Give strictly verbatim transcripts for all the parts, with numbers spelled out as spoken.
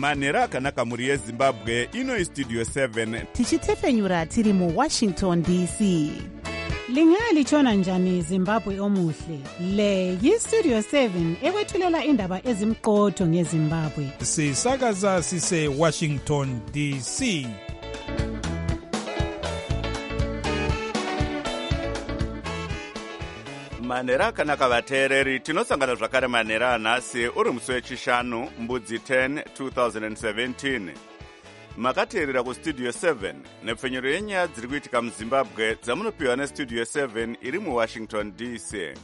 manhero akanaka mhuri yezimbabwe. Ino istudio seven tichitefenyura tiri muwashington D C. Lingalitshona njani Zimbabwe omuhle? Le yistudio seven ekwethulela indaba ezimqotho ngeZimbabwe. Sisakaza sise Washington D C. manhero akanaka vateereri, tinosangana zvakare manhero anhasi uri musi wechishanu mbudzi ten twenty seventeen. Makateerera kustudio seven nepfenyuro yenyaya dziri kuitika muzimbabwe dzamunopiwa nestudio seven iri muwashington D C.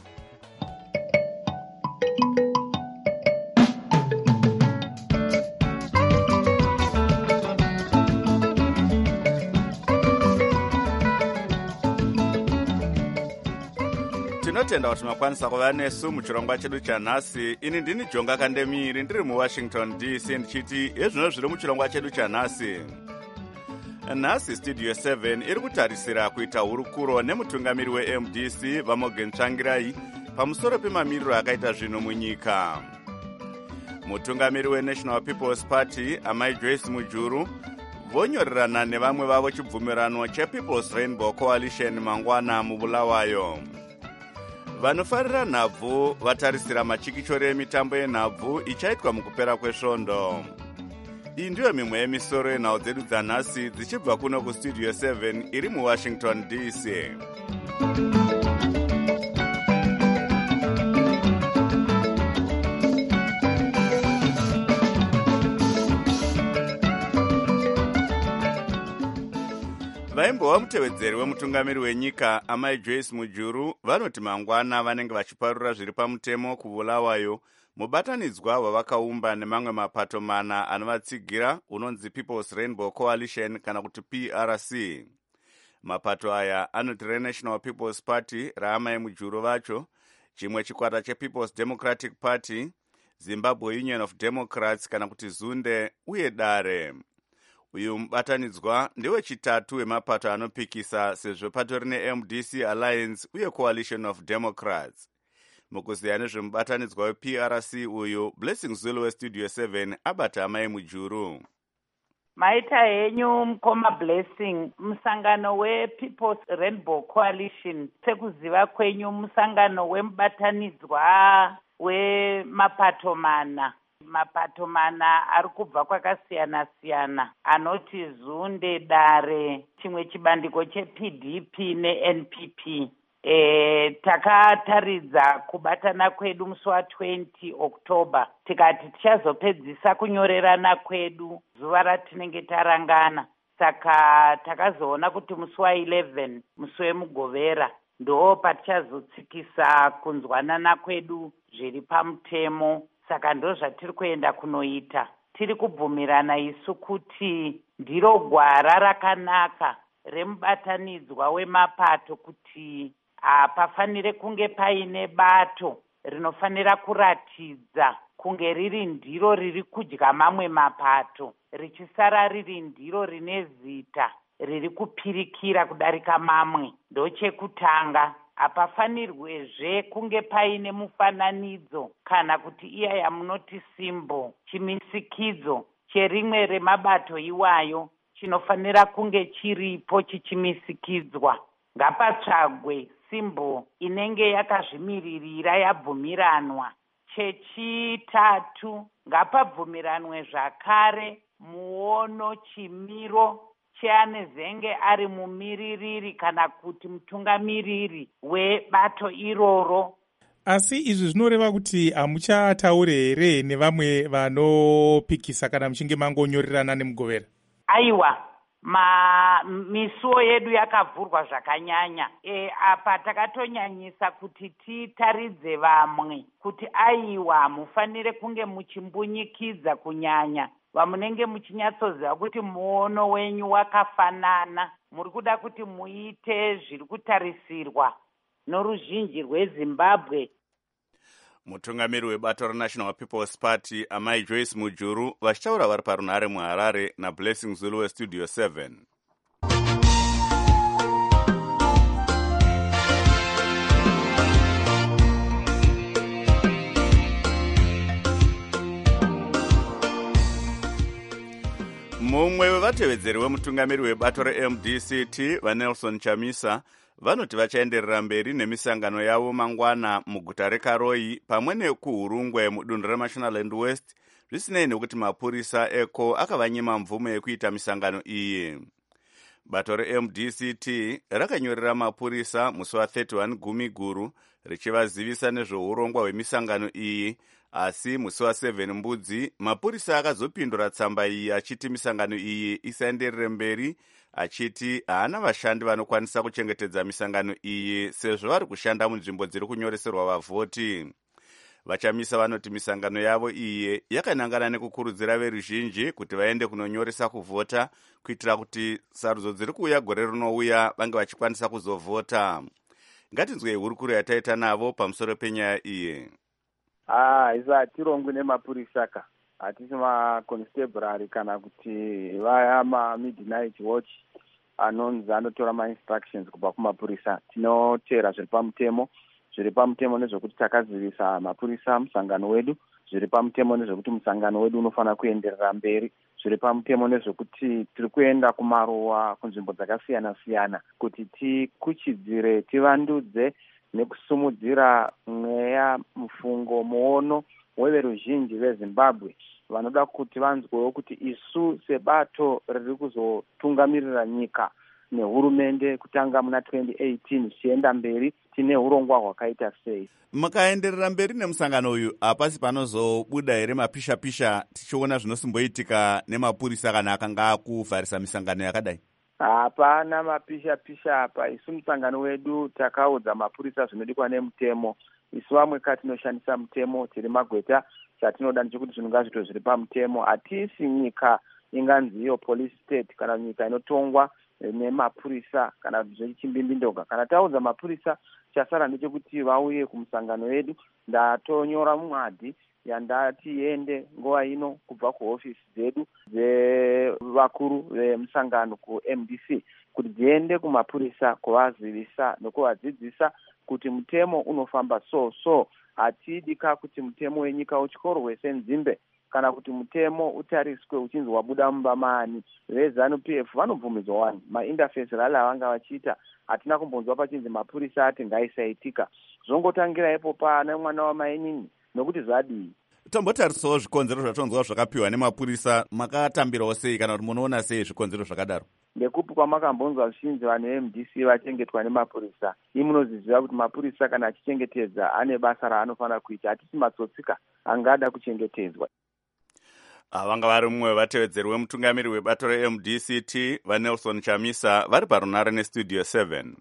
tinotenda kuti makwanisa kuva nesu muchirongwa chedu chanhasi. Ini ndini Jonga Kandemiri ndiri muwashington D C ndichiti ezvino zviri muchirongwa chedu chanhasi. Nhasi studio seven iri kutarisira kuita hurukuro nemutungamiri we-M D C Vamogen Tsvangirai pamusoro pemamiriro akaita zvinhu munyika. Mutungamiri we-National People's Party Amai Joyce Mujuru vonyorerana nevamwe vavo chibvumirano che-People's Rainbow Coalition mangwana mubulawayo. Vanofarira nhabvu vatarisira machikichoro emitambo yenhabvu ichaitwa mukupera kwesvondo. Iyi ndiyo mimwe yemisoro yenhau dzedu dzanhasi dzichibva kuno kustudio seven iri muwashington D C. vaimbova mutevedzeri wemutungamiri wenyika Amai Joyce Mujuru vanoti mangwana vanenge vachiparura zviri pamutemo kuvulawayo mubatanidzwa wavakaumba nemamwe mapato mana anovatsigira unonzi People's Rainbow Coalition kana kuti P R C. Mapato aya anoti reNational People's Party raamai Mujuru vacho, chimwe chikwata chePeople's Democratic Party, Zimbabwe Union of Democrats kana kuti Zunde uye Dare. Uyu mubatanidzwa ndiwe chitatu wemapato anopikisa sezvo patori ne-M D C Alliance uye Coalition of Democrats. Mukuziya nezvemubatanidzwa we-P R C uyu, Blessing Zulu westudio seven abata Amai Mujuru. Maita henyu mkoma Blessing, musangano we-People's Rainbow Coalition sekuziva kwenyu musangano wemubatanidzwa wemapato mana. Mapato mana ari kubva kwakasiyana siyana anoti Zunde, Dare, chimwe chibandiko che-P D P ne-N P P. E, takataridza kubatana kwedu musi wa twenty October tikati tichazopedzisa kunyorerana kwedu zuva ratinenge tarangana. Saka takazoona kuti musi wa eleven musi wemugovera ndo patichazotsikisa kunzwanana kwedu zviri pamutemo. Saka ndo zvatiri kuenda kunoita. Tiri kubvumirana isu kuti ndiro gwara rakanaka remubatanidzwa wemapato kuti pafanire kunge paine bato rinofanira kuratidza kunge riri ndiro riri kudya mamwe mapato, richisara riri ndiro rine zita riri kupirikira kudarika mamwe. Ndochekutanga. Hapafanirwezve kunge paine mufananidzo kana kuti iya yamunoti simbo, chimisikidzo cherimwe remabato iwayo chinofanira kunge chiripo chichimisikidzwa. Ngapatsvagwe simbo inenge yakazvimiririra yabvumiranwa. Chechitatu, ngapabvumiranwe zvakare muono chimiro cheanezenge ari mumiririri kana kuti mutungamiriri webato iroro. Asi izvi zvinoreva kuti hamuchataure here nevamwe vanopikisa kana muchinge mangonyorerana nemugovera? Aiwa, ma misuwo yedu yakavhurwa zvakanyanya. E, apa takatonyanyisa kuti titaridze vamwe kuti aiwa mufanire kunge muchimbunyikidza kunyanya vamunenge muchinyatsoziva kuti muono wenyu wakafanana, muri kuda kuti muite zviri kutarisirwa noruzhinji rweZimbabwe. Mutungamiri webato reNational People's Party Amai Joyce Mujuru vachitaura vari parunhare muHarare naBlessing Zulu westudio seven. vatevedzeri vemutungamiri webato reM D C T vaNelson Chamisa vanoti vachaenderera mberi nemisangano yavo mangwana muguta reKaroi pamwe nekuhurungwe mudunhu reMashonaland West, zvisinei nekuti mapurisa eko akavanyima mvumo yekuita misangano iyi. Bato reM D C T rakanyorera mapurisa musi wa31 Gumiguru richivazivisa nezveurongwa hwemisangano iyi, asi musi wa7 Mbudzi mapurisa akazopindura tsamba iyi achiti misangano iyi isaenderere mberi, achiti haana vashandi vanokwanisa kuchengetedza misangano iyi sezvo vari kushanda munzvimbo dziri kunyoreserwa vavhoti. Vachamisa vanoti misangano yavo iyi yakanangana nekukurudzira veruzhinji kuti vaende kunonyoresa kuvhota kuitira kuti sarudzo dziri kuuya gore rinouya vange vachikwanisa kuzovhota. Ngatinzwei hurukuro yataita navo pamusoro penyaya iyi. Ah, izvo hatirongwi nemapurisa ka, hatisi maconstable kana kuti vaya ma-midnight watch anonzi anotora ma-instructions kubva kumapurisa. Tinotera zviri pamutemo, zviri pamutemo nezvekuti takazivisa mapurisa musangano wedu, zviri pamutemo nezvekuti musangano wedu unofanira kuenderera mberi, zviri pamutemo nezvekuti tiri kuenda kumaruwa kunzvimbo dzakasiyana siyana kuti tikuchidzire, tivandudze nekusumudzira mweya, mufungo, muono weveruzhinji veZimbabwe vanoda kuti vanzwewo kuti isu sebato riri kuzotungamirira nyika nehurumende kutanga muna twenty eighteen zvichienda mberi tine urongwa hwakaita sei. Mukaenderera mberi nemusangano uyu, hapasi panozobuda here mapisha-pisha tichiona zvinosimboitika nemapurisa kana akanga akuvharisa misangano yakadai? Hapana mapisha-pisha apa. Isu musangano wedu takaudza mapurisa zvinodikwa nemutemo. Isu vamwe katinoshandisa mutemo, tiri magweta, chatinoda ndechekuti zvinhu ngazviitwe zviri pamutemo. Hatisi nyika inganzi iyo police state kana nyika inotongwa nemapurisa kana zvechimbindindoga. Kana taudza mapurisa, chasara ndechekuti vauye kumusangano wedu. Ndatonyora mumwadhi yandati ende nguva ino kubva kuhofisi dzedu dzevakuru vemusangano kuM D C kuti dziende kumapurisa kuvazivisa nekuvadzidzisa kuti mutemo unofamba so so. Hatidika kuti mutemo wenyika utyorwe senzimbe kana kuti mutemo utariswe uchinzi wabuda mumba maani. VeZANU-P F vanobvumidzwa wani mainterface rally avanga vachiita, hatina kumbonzwa pachinzi mapurisa ati ngaisaitika. Zvongotangira ipo pana mwana wamainini nokuti zvadii. Tombotarisawo zvikonzero zvatonzwa zvakapiwa nemapurisa, makatambirawo sei kana kuti munoona sei zvikonzero zvakadaro? Ndekupi kwamakambonzwa zvizhinji vanhu veM D C vachengetwa nemapurisa. Imi munoziziva kuti mapurisa kana achichengetedza ane basa raanofanira kuita, hatisi matsotsika angada kuchengetedzwa. Vanga vari mumwe wevatevedzeri wemutungamiri webato reM D C T vaNelson Chamisa vari parunare nestudio seven.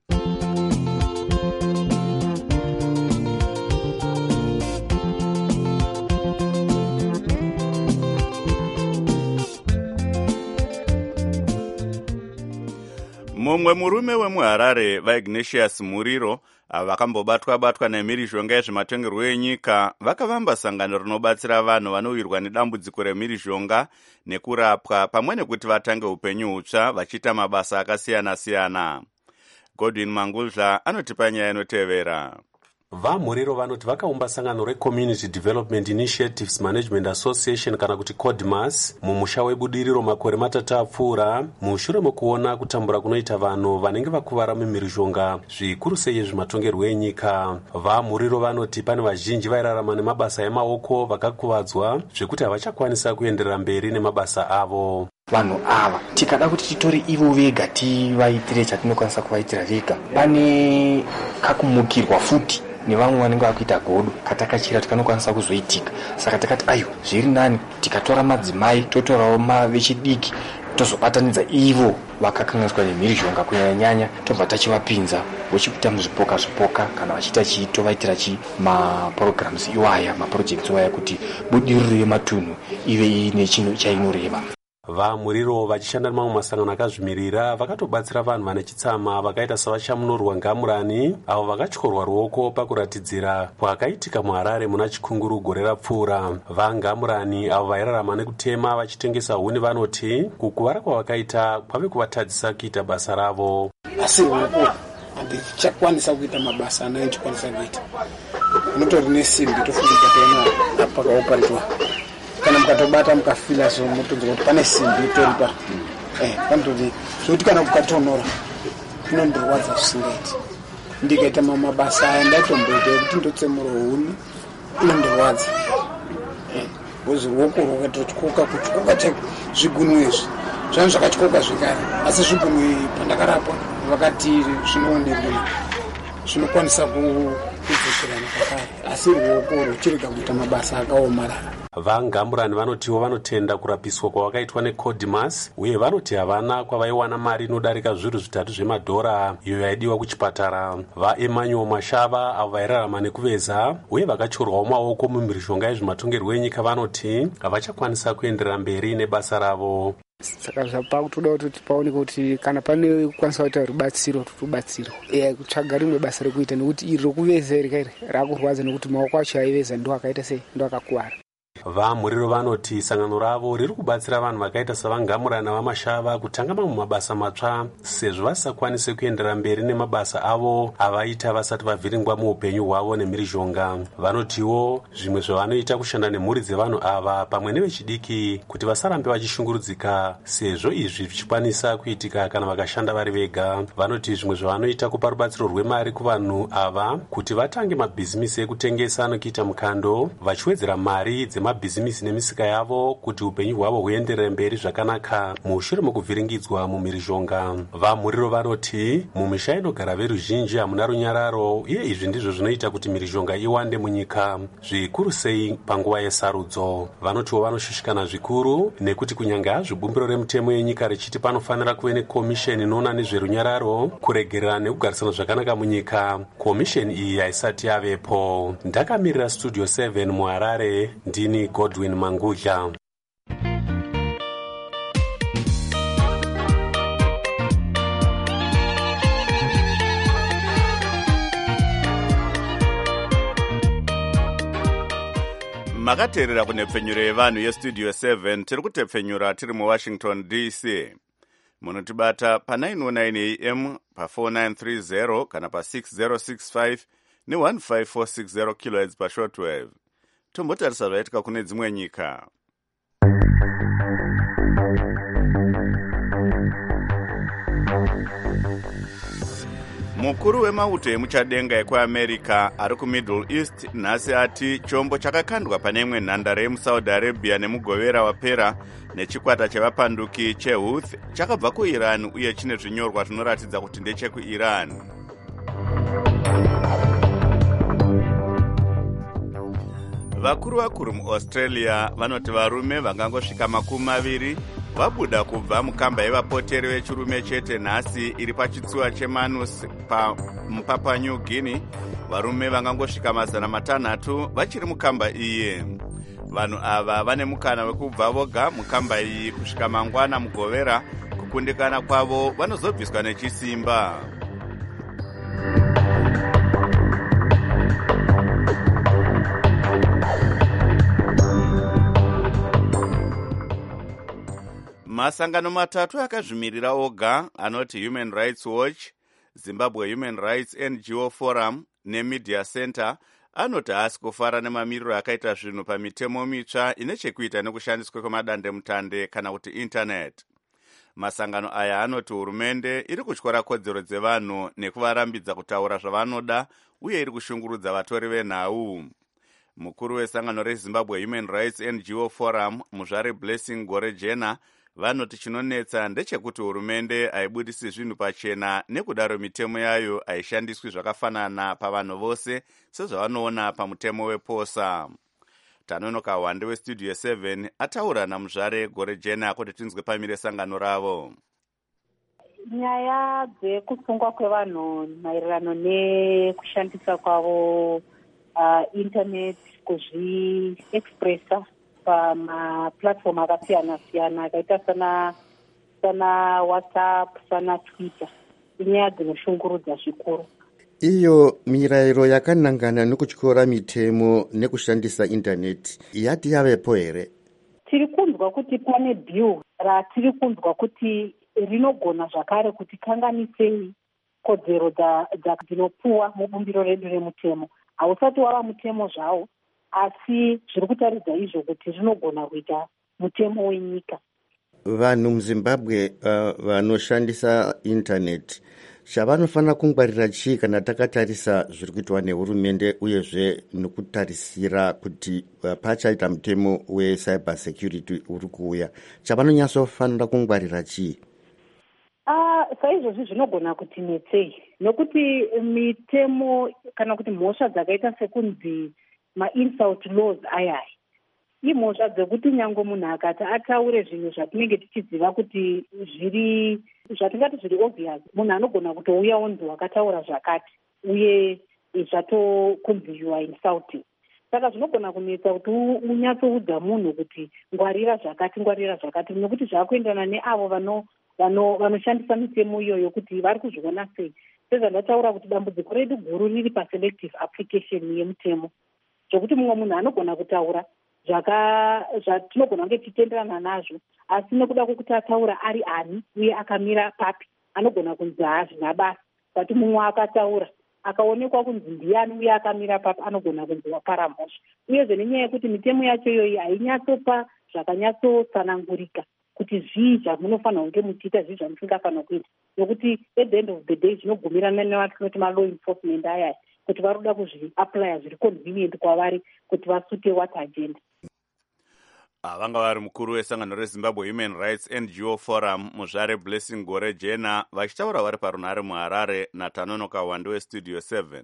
Mumwe murume wemuHarare vaIgnatius Muriro vakambobatwa-batwa nemhirizhonga yezvematongerwo enyika vakavamba sangano rinobatsira vanhu vanowirwa nedambudziko remhirizhonga nekurapwa pamwe nekuti vatange upenyu hutsva vachiita mabasa akasiyana-siyana. Godwin Mangudla anotipa nyaya inotevera. VaMuriro vanoti vakaumba sangano reCommunity Development Initiatives Management Association kana kuti CODMAS mumusha webudiriro makore matatu apfuura mushure mokuona kutambura kunoita vanhu vanenge vakuvara mumhirizhonga zvikuru sei zvimatongerwo enyika. VaMuriro vanoti pane vazhinji vairarama nemabasa emaoko vakakuvadzwa zvekuti havachakwanisa kuenderera mberi nemabasa avo. Vanhu ava tikada kuti titore ivo vega tivaitire chatinokwanisa kuvaitira vega, pane kakumukirwa futi nevamwe vanenge vakuita godo katakachira tikanokwanisa kuzoitika. Saka takati ayo zviri nani tikatora madzimai totorawo vechidiki tozobatanidza ivo vakakanganiswa nemhirizhonga kunyanya-nyanya tobva tachivapinza vochikuita muzvipoka zvipoka kana vachiita chitovaitira chi maprograms iwaya maprojects iwaya kuti budiriro yematunhu ive ine chinhu chainoreva. VaMuriro vachishanda nemamwe masangano akazvimirira vakatobatsira vanhu vane chitsama vakaita savachamunorwa Ngamurani avo vakatyorwa ruoko pakuratidzira kwakaitika muHarare muna chikunguru gore rapfuura. VaNgamurani avo vairarama nekutema vachitengesa huni vanoti kukuvara kwavakaita kwave kuvatadzisa kuita basa ravo. Asi uko handichakwanisa kuita mabasa anaichikwanisa kuita. Unotori nesimbi tofunika tena apakaoparitwa. Kana mukatobata mukafila so mutonzo kuti pane simbi itoripa eh pandodi zvokuti kana kukatonhora kunondorwadza zvisingaiti. Ndikaita mabasa aya ndatomboita ekuti ndotsemura huni inondorwadza eh wozi ruoko rwakatotyoka kutyoka chake zvigunwe izvi zvanhu zvakatyoka zvekare, asi zvigunwe pandakarapwa vakati zvinoonekwa zvinokwanisa kudzokerana pakare, asi ruoko ruchirega kuita mabasa akaomarara. vangamburani vanotiwo vanotenda kurapiswa kwavakaitwa necodimas uye vanoti havana kwavaiwana mari inodarika zviru zvitatu zvemadhora iyo yaidiwa kuchipatara. vaemmanuel mashava avo vairarama nekuveza uye vakachorwawo maoko mumhirizhonga yezvematongerwo enyika vanoti havachakwanisa kuenderera mberi nebasa ravo. Saka zvapa kutoda kuti paoneke kuti kana pane kukwanisa kuita rubatsiro rubatsiro eh kutsvaga rimwe basa rekuita nekuti iri rokuveza iri rakurwadza nekuti maoko acho aiveza ndo akaita sei ndo akakuwara. vamhuriro vanoti sangano ravo riri kubatsira vanhu vakaita savangamurana vamashava kutanga mamwe mabasa matsva sezvo vasisakwanise kuenderera mberi nemabasa avo avaita vasati vavhiringwa muupenyu hwavo nemhirizhonga. vanotiwo zvimwe zvavanoita kushanda nemhuri dzevanhu ava pamwe nevechidiki kuti vasarambe vachishungurudzika sezvo izvi zvichikwanisa kuitika kana vakashanda vari vega. vanoti zvimwe zvavanoita kupa rubatsiro rwemari kuvanhu ava kuti vatange mabhizimisi ekutengesa anokuita mukando vachiwedzera mari dzema mabhizimisi nemisika yavo kuti upenyu hwavo huenderere mberi zvakanaka mushure mokuvhiringidzwa mumhirizhonga. vamhuriro vanoti mumisha inogara veruzhinji hamuna runyararo uye izvi ndizvo zvinoita kuti mhirizhonga iwande munyika zvikuru sei panguva yesarudzo. vanotiwo vanoshushikana zvikuru nekuti kunyange hazvo bumbiro remutemo yenyika richiti panofanira kuve nekomisheni inoona nezverunyararo kuregerera nekugarisana zvakanaka munyika, komisheni iyi haisati yavepo. ndakamirira studio seven muharare ndini Godwin Mangudla. makateerera kunepfenyuro yevanhu yestudio seven tiri kutepfenyura tiri muwashington D C. munotibata pa nine oh nine A M pa four nine three zero kana pa six zero six five ne one five four six zero kilohertz pa shortwave. tombotarisa zvaitika kune dzimwe nyika. mukuru wemauto emuchadenga ekuamerica ari kumiddle east nhasi ati chombo chakakandwa pane imwe nhandare yemusaudi arabia nemugovera wapera nechikwata chevapanduki chehouthi chakabva kuiran uye chine zvinyorwa zvinoratidza kuti ndechekuiran. vakuru vakuru muaustralia vanoti varume vangangosvika makumi maviri vabuda kubva mukamba yevapoteri vechirume chete nhasi iri pachitsuwa chemanus mupapa new guinea. varume vangangosvika mazana matanhatu vachiri mukamba iyi. vanhu ava vane mukana wekubva voga mukamba iyi kusvika mangwana mugovera. kukundikana kwavo vanozobviswa nechisimba. masangano matatu akazvimirira oga anoti Human Rights Watch, Zimbabwe Human Rights N G O Forum neMedia Center anoti haasi kufara nemamiriro akaita zvinhu pamitemo mitsva ine chekuita nekushandiswa kwemadandemutande kana kuti internet. masangano aya anoti hurumende iri kutyora kodzero dzevanhu nekuvarambidza kutaura zvavanoda uye iri kushungurudza vatori venhau. mukuru wesangano reZimbabwe Human Rights N G O Forum muzvare Blessing Gorejena vanoti chinonetsa ndechekuti hurumende haibudisi zvinhu pachena nekudaro mitemo yayo haishandiswi zvakafanana pavanhu vose sezvavanoona pamutemo weposa. tanonoka wande westudio seven ataura namuzvare Gorejena kuti tinzwe pamire sangano ravo. nyaya dzekusungwa kwevanhu maererano nekushandisa kwavo uh, internet kuzviexpressa pamaplatform akasiyana-siyana akaita sana sana WhatsApp sana Twitter inyaya dzinoshungurudza zvikuru. iyo mirayiro yakanangana nekutyora mitemo nekushandisa internet yati yavepo here? tiri kunzwa kuti pane bill ratiri kunzwa kuti rinogona zvakare kuti kanganisei kodzero dzinopuwa mubumbiro redu remutemo. hausati wava mutemo zvawo asi zviri kutaridza izvo kuti rinogona kuita mutemo wenyika. vanhu muzimbabwe uh, vanoshandisa intaneti chavanofanira kungwarira chii kana takatarisa zviri kuitwa nehurumende uyezve nokutarisira kuti uh, pachaita mutemo wecyber security uri kuuya, chavanonyatsofanira kungwarira chii? Uh, saizvozvi zvinogona kuti netsei, nokuti mitemo kana kuti mhosva dzakaita sekunzi ma-insult laws ayaya imhosva dzekuti nyange munhu akati ataure zvinhu zvatinenge tichiziva kuti zviri zvatingati zviri obvious, munhu anogona kutouya onzi wakataura zvakati uye zvatokunzi you are insulting. Saka zvinogona kunetsa kuti unyatsoudza munhu kuti ngwarira zvakati ngwarira zvakati, nekuti zvaakuendana neavo vano vano vanoshandisa mitemo iyoyo kuti vari kuzviona sei. Sezvandataura kuti dambudziko redu guru riri paselective application yemutemo, zvokuti mumwe munhu anogona kutaura zvaka zvatinogona kunge tichitenderana nazvo, asi nekuda kwokuti ataura ari ani uye akamira papi anogona kunzi hazvina basa. Kuti mumwe akataura akaonekwa kunzi ndiani uye akamira papi anogona kunzi wapara mhosva. Uyezve nenyaya yekuti mitemo yacho iyoyi hainyatsopa zvakanyatsotsanangurika kuti zvii zvamunofanira kunge muchiita, zvii zvamusingafanira kuita, nokuti at the end of the day zvinogumirana nevatinoti malaw enforcement ayaya kuti vari kuda kuzviaplya zviri convenient kwavari kuti vasute what agenda. Vanga vari mukuru wesangano reZimbabwe Human Rights N G O Forum Muzvare Blessing Gore Jena vachitaura vari parunhare muHarare naTanonoka Wande weStudio seven.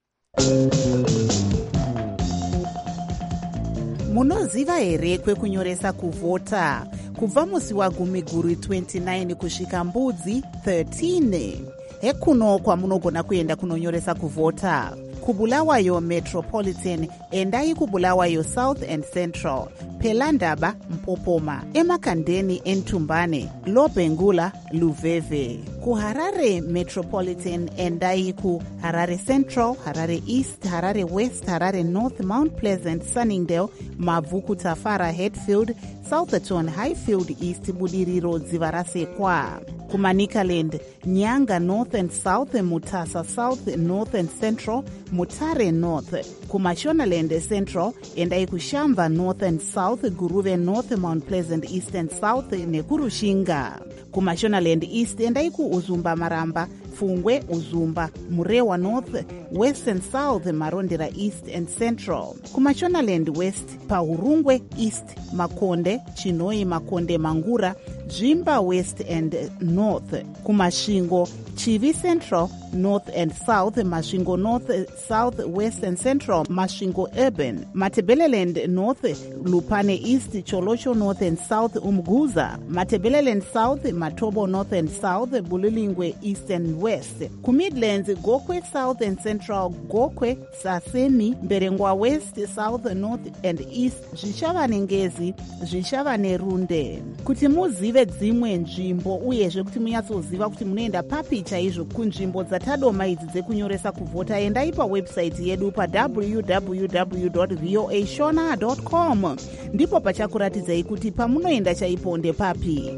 Munoziva here kwekunyoresa kuvhota? Kubva musi wagumiguru twenty-nine kusvika mbudzi thirteen. Hekuno kwamunogona kuenda kunonyoresa kuvhota. Kubulawayo Metropolitan, endai Kubulawayo South and Central, Pelandaba Mpopoma, Emakandeni Entumbane, Lobengula Luveve. KuHarare Metropolitan, endai ku Harare Central, Harare East, Harare West, Harare North, Mount Pleasant, Sunningdale, Mavuku Tafara, Hatfield, Southerton, Highfield East, Budiriro Dzivarasekwa. Kumanikaland, Nyanga North and South, Mutasa South, North and Central, Mutare North. Kumashonaland Central, endai Kushamba North and South, Guruve North, Mount Pleasant East and South, Nekurushinga. Kumashonaland East, endai ku Uzumba Maramba, Fungwe, Uzumba, Murewa North, West and South, Marondera East and Central. Kumashonaland West, Paurungwe East, Makonde, Chinoi Makonde Mangura, Jimba West and North. Kumashingo, Chivi Central, North and South, Mashingo North, South, West and Central, Mashingo Urban, Matebeleland North, Lupane East, Cholosho North and South, Umguza, Matebeleland South, Matobo North and South, Bulilingwe East and West. Kumidlands, Gokwe South and Central, Gokwe, Sasemi, Berengwa West, South, North and East, Zvishavane Ngezi, Zvishavane Runde. Kuti muzive dzimwe nzvimbo uyezve kuti munyatsoziva kuti munoenda papi chaizvo kunzvimbo dzatadoma idzi dzekunyoresa kuvhota, endai pawebsite yedu pa w w w dot voa shona dot com. Ndipo pachakuratidzai kuti pamunoenda chaipo ndepapi.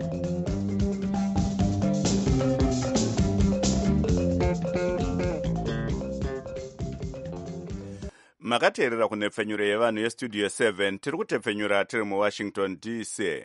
Makateerera kunepfenyuro yevanhu yeStudio seven, tiri kutepfenyura tiri muWashington D C.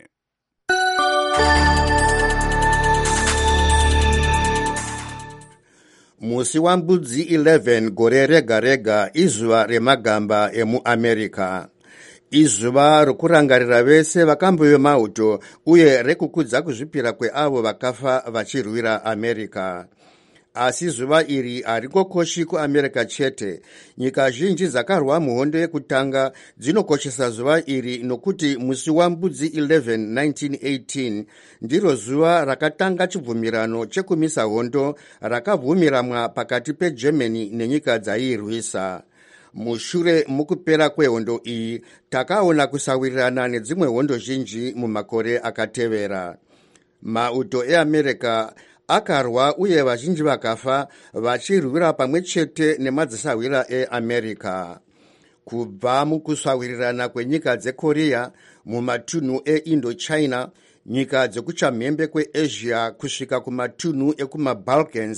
Musi wambudzi eleven gore rega rega izuva remagamba emuAmerica. Izuva rokurangarira vese vakambove mauto uye rekukudza kuzvipira kweavo vakafa vachirwira America. Asi zuva iri harikokoshi kuAmerica chete. Nyika zhinji dzakarwa muhondo yekutanga dzinokoshesa zuva iri nokuti musi wambudzi eleven nineteen eighteen ndiro zuva rakatanga chibvumirano chekumisa hondo rakabvumiramwa pakati peGermany nenyika dzaiirwisa. Mushure mukupera kwehondo iyi takaona kusawirirana nedzimwe hondo zhinji mumakore akatevera. Mauto eAmerica akarwa uye vazhinji vakafa vachirwira pamwe chete nemadzisawira eAmerica. Kubva mukusawirirana kwenyika dzeKorea, mumatunhu eIndochina, nyika dzekuchamhembe kweAsia kusvika kumatunhu ekumaBalkans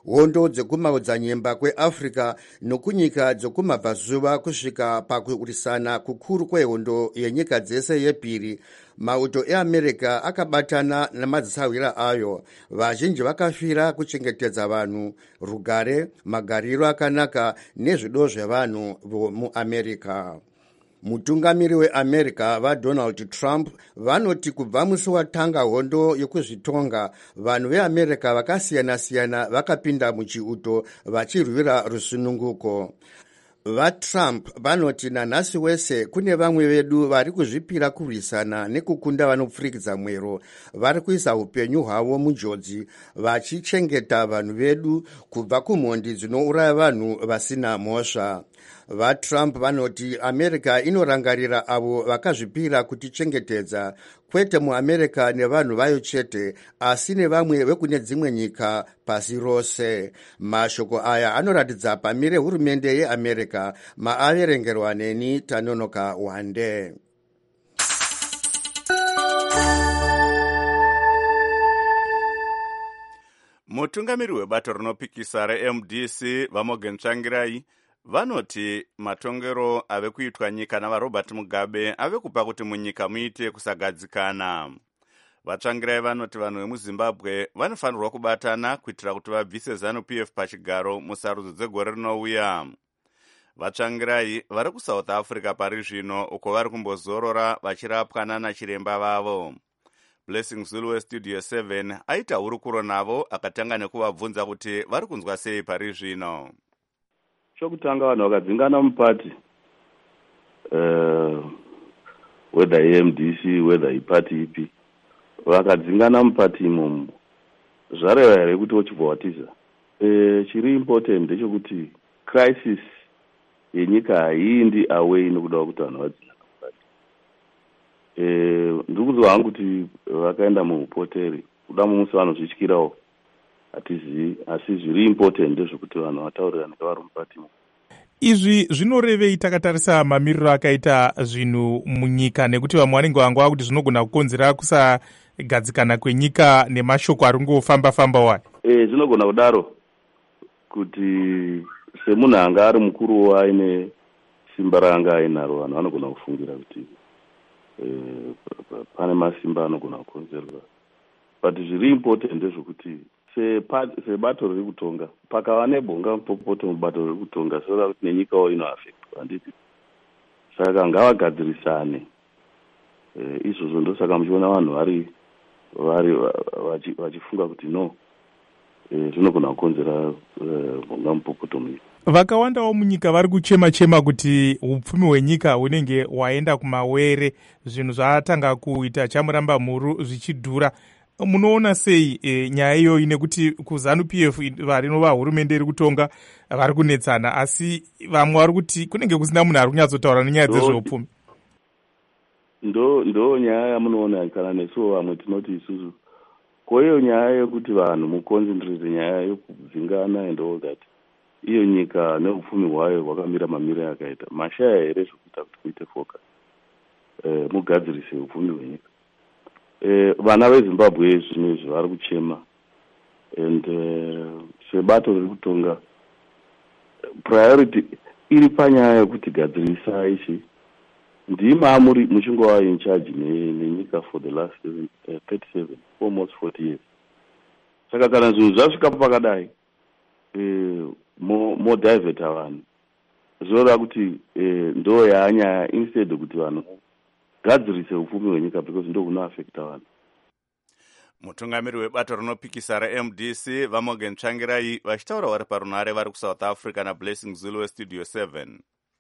hondo dzekumaodzanyemba kweafrica nokunyika dzekumabvazuva kusvika pakurwisana kukuru kwehondo yenyika dzese yepiri, mauto eamerica akabatana namadzisawira ayo. Vazhinji vakafira kuchengetedza vanhu, rugare, magariro akanaka nezvido zvevanhu muamerica. Mutungamiri weamerica vadonald trump vanoti kubva musi watanga hondo yekuzvitonga, vanhu veamerica vakasiyana-siyana vakapinda muchiuto vachirwira rusununguko. VaTrump vanoti nanhasi wese kune vamwe vedu vari kuzvipira kurwisana nekukunda vanopfurikidza mwero, vari kuisa upenyu hwavo munjodzi vachichengeta vanhu vedu kubva kumhondi dzinouraya vanhu vasina mhosva. VaTrump vanoti America inorangarira avo vakazvipira kutichengetedza, kwete muamerica nevanhu vayo chete, asi nevamwe vekune dzimwe nyika pasi rose. Mashoko aya anoratidza pamire hurumende yeamerica. Maaverengerwa neni Tanonoka Wande. Mutungamiri webato rinopikisa reM D C Vamogen Tsvangirai vanoti matongero ave kuitwa nyika navaRobert Mugabe ave kupa kuti munyika muite kusagadzikana. Vatsvangirai vanoti vanhu vemuZimbabwe vanofanirwa kubatana kuitira kuti vabvise ZANU P F pachigaro musarudzo dzegore rinouya. Vatsvangirai vari kuSouth Africa pari zvino, uko vari kumbozorora vachirapwa nana chiremba vavo. Blessing Zulu weStudio seven aita hurukuro navo akatanga nekuvabvunza kuti vari kunzwa sei pari zvino. Chokutanga vanhu vakadzingana mupati, uh, whether M D C, whether ipati ipi, vakadzingana mupati imomo, zvareva here kuti wochibva watiza. E, chiri important ndechekuti crisis yenyika haindi away nokuda kuti vanhu vadzingana mupati. E, ndiri kuzwa hangu kuti vakaenda muhoteri, kuda mumusi vanozvityirawo. Hatizivi, asi zviri important ndezvekuti vanhu vataurirane kavari mupati mo. Izvi zvinorevei takatarisa mamiriro akaita zvinhu munyika, nekuti vamwe vanenge vangwa kuti zvinogona kukonzera kusagadzikana kwenyika nemashoko ari kungofamba-famba waya? Eh, zvinogona kudaro kuti semunhu anga ari mukuru aine simba raanga ainaro, vanhu vanogona kufungira kuti eh, pane masimba anogona kukonzerwa. But zviri important ndezvekuti sebato riri kutonga pakava nebhonga mupopoto mubato riri kutonga soda kuti nenyikawo inoafektwa, handiti? Saka ngavagadzirisane. E, izvozvo ndosaka muchiona vanhu vari vari vachifunga kuti no, zvinogona e, kukonzera bhonga e, mupopoto munyika. Vakawandawo munyika vari kuchema-chema kuti upfumi hwenyika hunenge waenda kumawere, zvinhu zvatanga kuita chamuramba mhuru zvichidhura. Munoona sei e, nyaya iyoyi, nekuti kuZANU P F varinova hurumende iri kutonga vari kunetsana, asi vamwe vari kuti kunenge kusina munhu ari kunyatsotaura nenyaya dzezveupfumi? Ndo ndo nyaya yamunoona kana nesuwo vamwe tinoti isusu koiyo nyaya yekuti vanhu muconcentrate nyaya yekudzingana and all that. Iyo nyika neupfumi hwayo hwakamira mamiro akaita mashaya here zvekuita kuti kuite focus e, mugadzirise upfumi hwenyika. Eh, vana veZimbabwe zvinezvi vari kuchema and uh, sebato riri kutonga priority iri panyaya yekuti gadzirisa ichi ndima muri muchingova in charge nenyika for the last seven, uh, thirty-seven almost forty years. Saka kana zvinhu zvasvika pakadai eh, mo, mo divert vanhu zvoreva kuti eh, ndo yaanyaya instead kuti vanhu gadzirise upfumi hwenyika because ndo kunoafekta vanhu. Mutungamiri webato rinopikisa reM D C Vamogen Tsvangirai vachitaura vari parunhare vari kuSouth Africa naBlessing Zulu weStudio seven.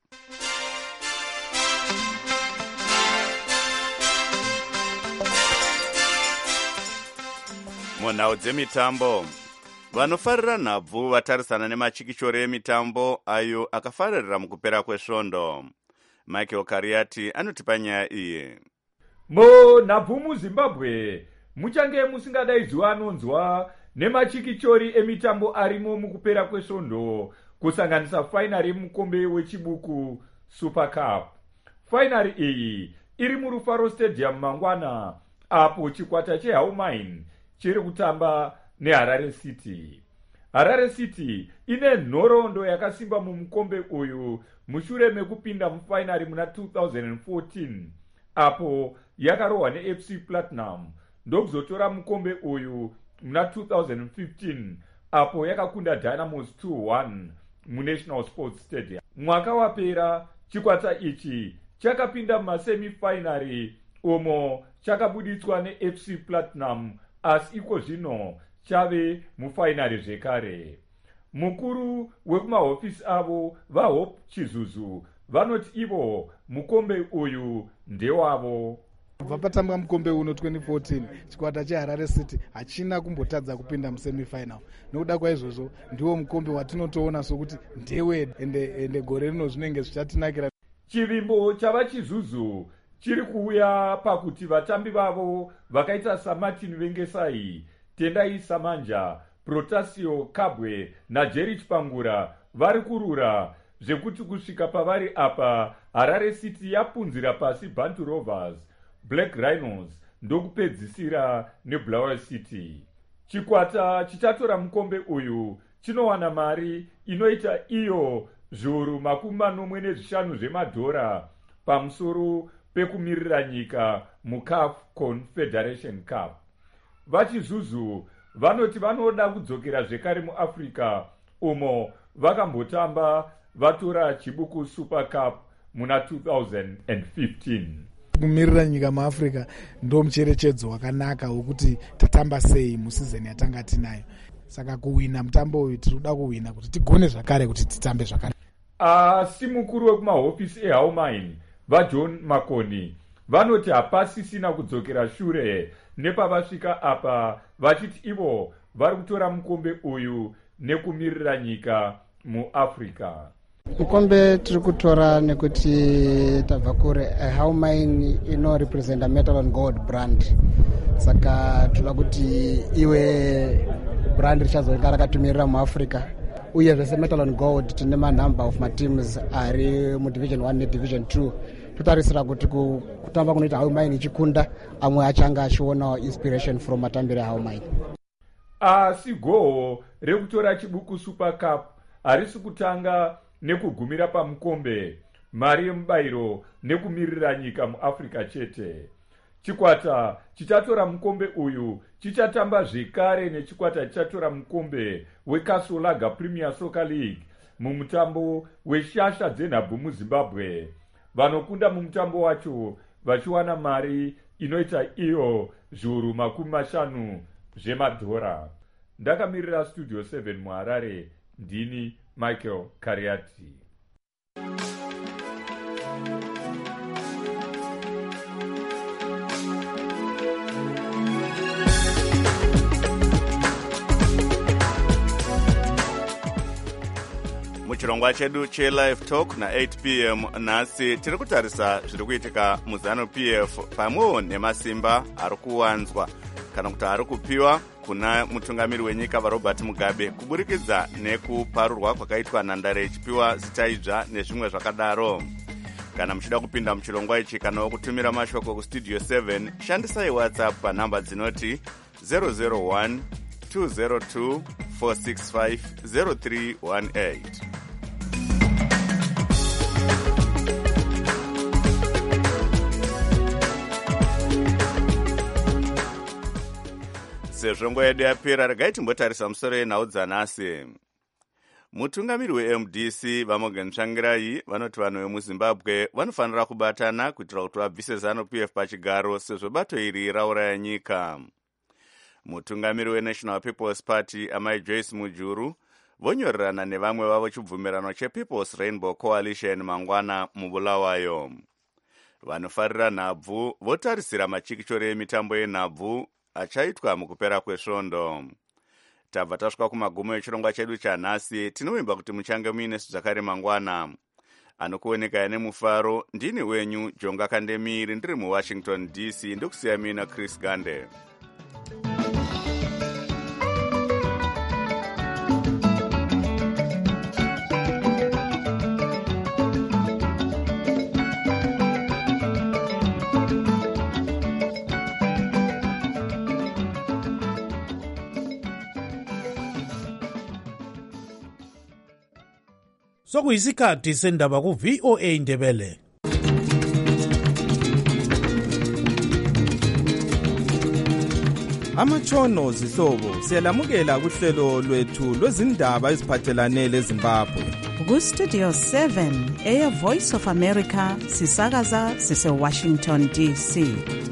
Munhau dzemitambo, vanofarira nhabvu vatarisana nemachikichoro emitambo ayo akafarira mukupera kwesvondo. Michael Kariati anotipa nyaya iyi. Munhabvu muZimbabwe muchange musingadaidzwa anonzwa nemachikichori emitambo arimo mukupera kwesvondo, kusanganisa fainari yemukombe wechibuku Super Cup. Fainari iyi iri muRufaro Stadium mangwana, apo chikwata cheHaumine chiri kutamba neHarare City. Harare City ine nhoroondo yakasimba mumukombe uyu mushure mekupinda mufainari muna two thousand fourteen apo yakarohwa neF C Platinum ndokuzotora mukombe uyu muna two thousand fifteen apo yakakunda Dynamos two one muNational Sports Stadium. Mwaka wapera chikwata ichi chakapinda mumasemifinary umo chakabuditswa neF C Platinum asi iko zvino chave mufainari zvekare. Mukuru wekumahofisi avo vaHope Chizuzu vanoti ivo mukombe uyu ndewavo. Kubva patambwa mukombe uno twenty fourteen chikwata cheHarare City hachina kumbotadza kupinda musemifinal. Nokuda kwaizvozvo ndiwo mukombe watinotoona sokuti ndewedu ende, ende gore rino zvinenge zvichatinakira. Chivimbo chava Chizuzu chiri kuuya pakuti vatambi vavo vakaita saMartin Vengesai, Tendai Samanja, Protasio Kabwe naJerry Chipangura vari kurura zvekuti kusvika pavari apa Harare City yapunzira pasi Bantu Rovers, Black Rhinos ndokupedzisira neBulawayo City. Chikwata chichatora mukombe uyu chinowana mari inoita iyo zviuru makumi manomwe nezvishanu zvemadhora pamusoro pekumirira nyika muCAF Confederation Cup. VaChizuzu vanoti vanoda kudzokera zvekare muAfrica umo vakambotamba vatora Chibuku Super Cup muna two thousand fifteen. Kumirira nyika muAfrica ndo mucherechedzo wakanaka wekuti tatamba sei musizoni yatanga tinayo. Saka kuwina mutambo uyu tinoda kuwina kuti tigone zvakare kuti titambe zvakare. Asi mukuru wekumahofisi eHaumine vaJohn Makoni vanoti hapasisina kudzokera shure nepavasvika apa vachiti ivo vari kutora mukombe uyu nekumirira nyika muAfrica. Mukombe tiri kutora nekuti tabva kure Haumine inorepresenta Metal and Gold brand. Saka toda kuti iwe brand richazonga rakatumirira muAfrica. Uye zvese Metal and Gold tine manumber of mateams ari mudivision one nedivision two. Totarisira kuti kutamba kunoita Haumine ichikunda amwe achanga achiona inspiration from matambire Haumine. Asi goho rekutora Chibuku Super Cup harisi kutanga nekugumira pamukombe, mari yemubayiro nekumirira nyika muAfrica chete. Chikwata chichatora mukombe uyu chichatamba zvekare nechikwata chichatora mukombe weKasolaga Premier Soccer League mumutambo weshasha dzenhabvu muZimbabwe. Vanokunda mumutambo wacho vachiwana mari inoita iyo zviuru makumi mashanu zvemadhora. Ndakamirira Studio seven muHarare, ndini Michael Kariati. muchirongwa chedu chelive talk na-eight p m nhasi tiri kutarisa zviri kuitika muZanu-P F pamwewo nemasimba ari kuwanzwa kana kuti ari kupiwa kuna mutungamiri wenyika vaRobert Mugabe kuburikidza nekuparurwa kwakaitwa nhandare ichipiwa zitaibva nezvimwe zvakadaro. Kana muchida kupinda muchirongwa ichi kana kutumira mashoko kustudio seven shandisai WhatsApp panhamba dzinoti zero zero one two zero two four six five zero three one eight. sezvo nguva yedu yapera regai timbotarisa musoro yenhau dzanhasi. Mutungamiri weM D C vaMorgan Tsvangirai vanoti vanhu vemuZimbabwe vanofanira kubatana kuitira kuti vabvise ZANU-P F pachigaro sezvo bato iri rauraya nyika. Mutungamiri weNational People's Party Amai Joyce Mujuru vonyorerana nevamwe vavo chibvumirano chePeople's Rainbow Coalition mangwana muBulawayo. Vanofarira nhabvu votarisira machikichori emitambo yenhabvu achaitwa mukupera kwesvondo. Tabva tasvika kumagumo echirongwa chedu chanhasi. Tinovimba kuti muchange muine zvakare mangwana. Anokuoneka nemufaro ndini wenyu Jonga Kandemiri ndiri muWashington D C ndokusiya mina Chris Gande. sokuyisikhathi sendaba ku-V O A Ndebele. Amatshono zihlobo siyalamukela kuhlelo lwethu lwezindaba eziphathelane leZimbabwe. Ku-Studio seven eya Voice of America sisakaza sise Washington D C.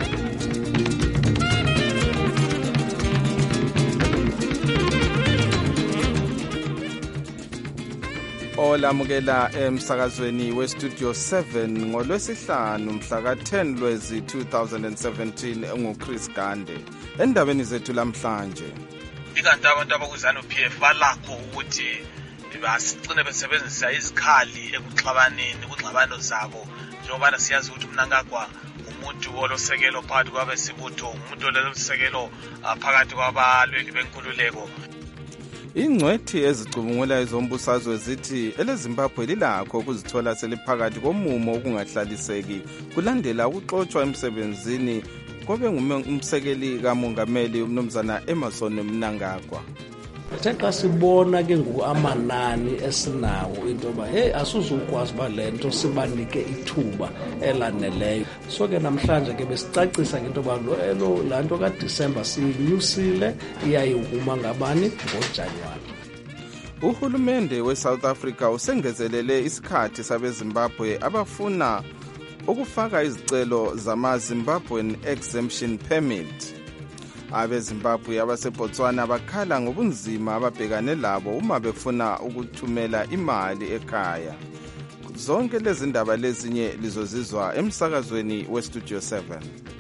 Olamukela emsakazweni we-Studio seven ngolwesihlanu mhla ka-ten lwezi two thousand seventeen nguChris Gande. Endabeni zethu lamhlanje, ikanti abantu abakuzanu P F balakho ukuthi basicine besebenzisa izikhali ekuxabaneni kungxabano zabo, njengoba siyazi ukuthi uMnangagwa umuntu olosekelo phakathi kwabesibutho, umuntu olosekelo phakathi kwabalweli benkululeko. ingcwethi ezicubungula ezombusazwe zithi eleZimbabwe lilakho ukuzithola seliphakathi komumo okungahlaliseki kulandela ukuxotshwa emsebenzini kobe ngumsekeli kamongameli umnumzana Emmerson Mnangagwa. Xa sibona ke ngoku amanani esinawo into yoba hey asuzukwazi uba le nto sibanike ithuba elaneleyo. So ke namhlanje ke besicacisa ke into yoba lo laa nto kaDisemba siyinyusile iyayivuma ngabani ngoJanuwari. Uhulumende we-South Africa usengezelele isikhathi sabeZimbabwe abafuna ukufaka izicelo zama-Zimbabwean Exemption Permit. AbeZimbabwe abaseBotswana bakhala ngobunzima ababhekane labo uma befuna ukuthumela imali ekhaya. Zonke lezi ndaba lezinye lizozizwa emsakazweni we-Studio seven.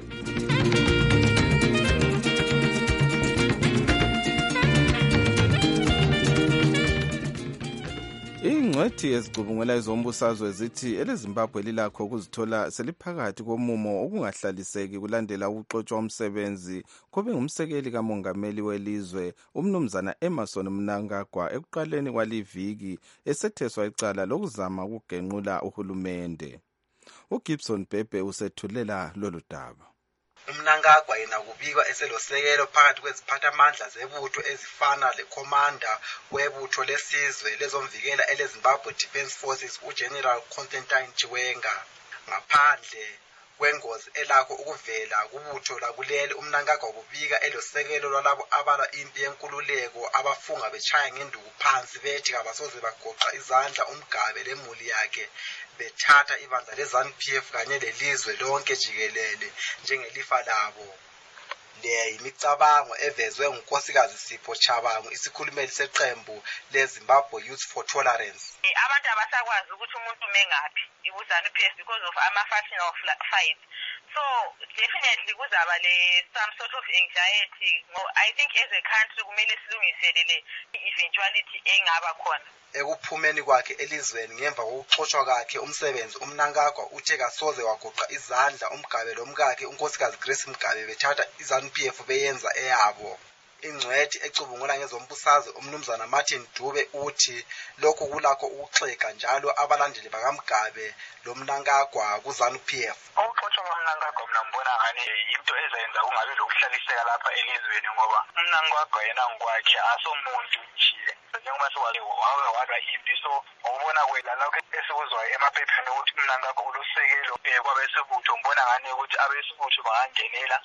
Ingcwethi ezicubungula ezombusazwe zithi eleZimbabwe lilakho ukuzithola seliphakathi komumo okungahlaliseki kulandela ukuxotshwa umsebenzi kobe ngumsekeli kamongameli welizwe umnumzana Emmerson Mnangagwa ekuqaleni kwaliviki esetheswa icala lokuzama ukugenqula uhulumende. uGibson Bhebhe usethulela lolu daba. uMnangagwa yena kubikwa eselosekelo phakathi kweziphathamandla zebutho ezifana lekhomanda webutho lesizwe lezomvikela eleZimbabwe Defence Forces uGeneral Constantine Chiwenga. Ngaphandle kwengozi elakho ukuvela kubutho lakuleli, uMnangagwa kubika elosekelo lwalabo abala impi yenkululeko abafunga bechaya ngenduku phansi bethi kabasoze bagoqa izandla umgabe lemuli yakhe bethatha ibandla leZANU-P F kanye lelizwe lonke jikelele njengelifa labo. Le imicabango evezwe ngunkosikazi Sipho Chabangu, isikhulumeli seqembu leZimbabwe Youth for Tolerance. Abantu abasakwazi ukuthi umuntu mengaphi ibuZANU-P F because of ama-factional fight. So definitely kuzaba le some sort of anxiety. I think as a country kumele silungiselele eventuality engaba khona. Ekuphumeni kwakhe elizweni ngemva kokuxotshwa kwakhe umsebenzi, uMnangagwa uthe kasoze wagoqa izandla umgabe lomkakhe unkosikazi Grace Mgabe bethatha iZANU-P F beyenza eyabo. Ingcwethi ecubungula ngezombusazwe umnumzana Martin Dube uthi lokho kulakho ukuxeka njalo abalandeli bakaMgabe lo Mnangagwa kuZANU-P F. Ukuxotshwa kwaMnangagwa mina ngibona ngani into ezenza kungabe lokuhlaliseka lapha elizweni, ngoba uMnangagwa yena ngokwakhe asomuntu nje njengoba siwazi wawe walwa impi. So ngibona kwela lokho esikuzwayo emaphepheni ukuthi uMnangagwa ulosekelo kwabesibutho, ngibona ngani ukuthi abesibutho bangangenela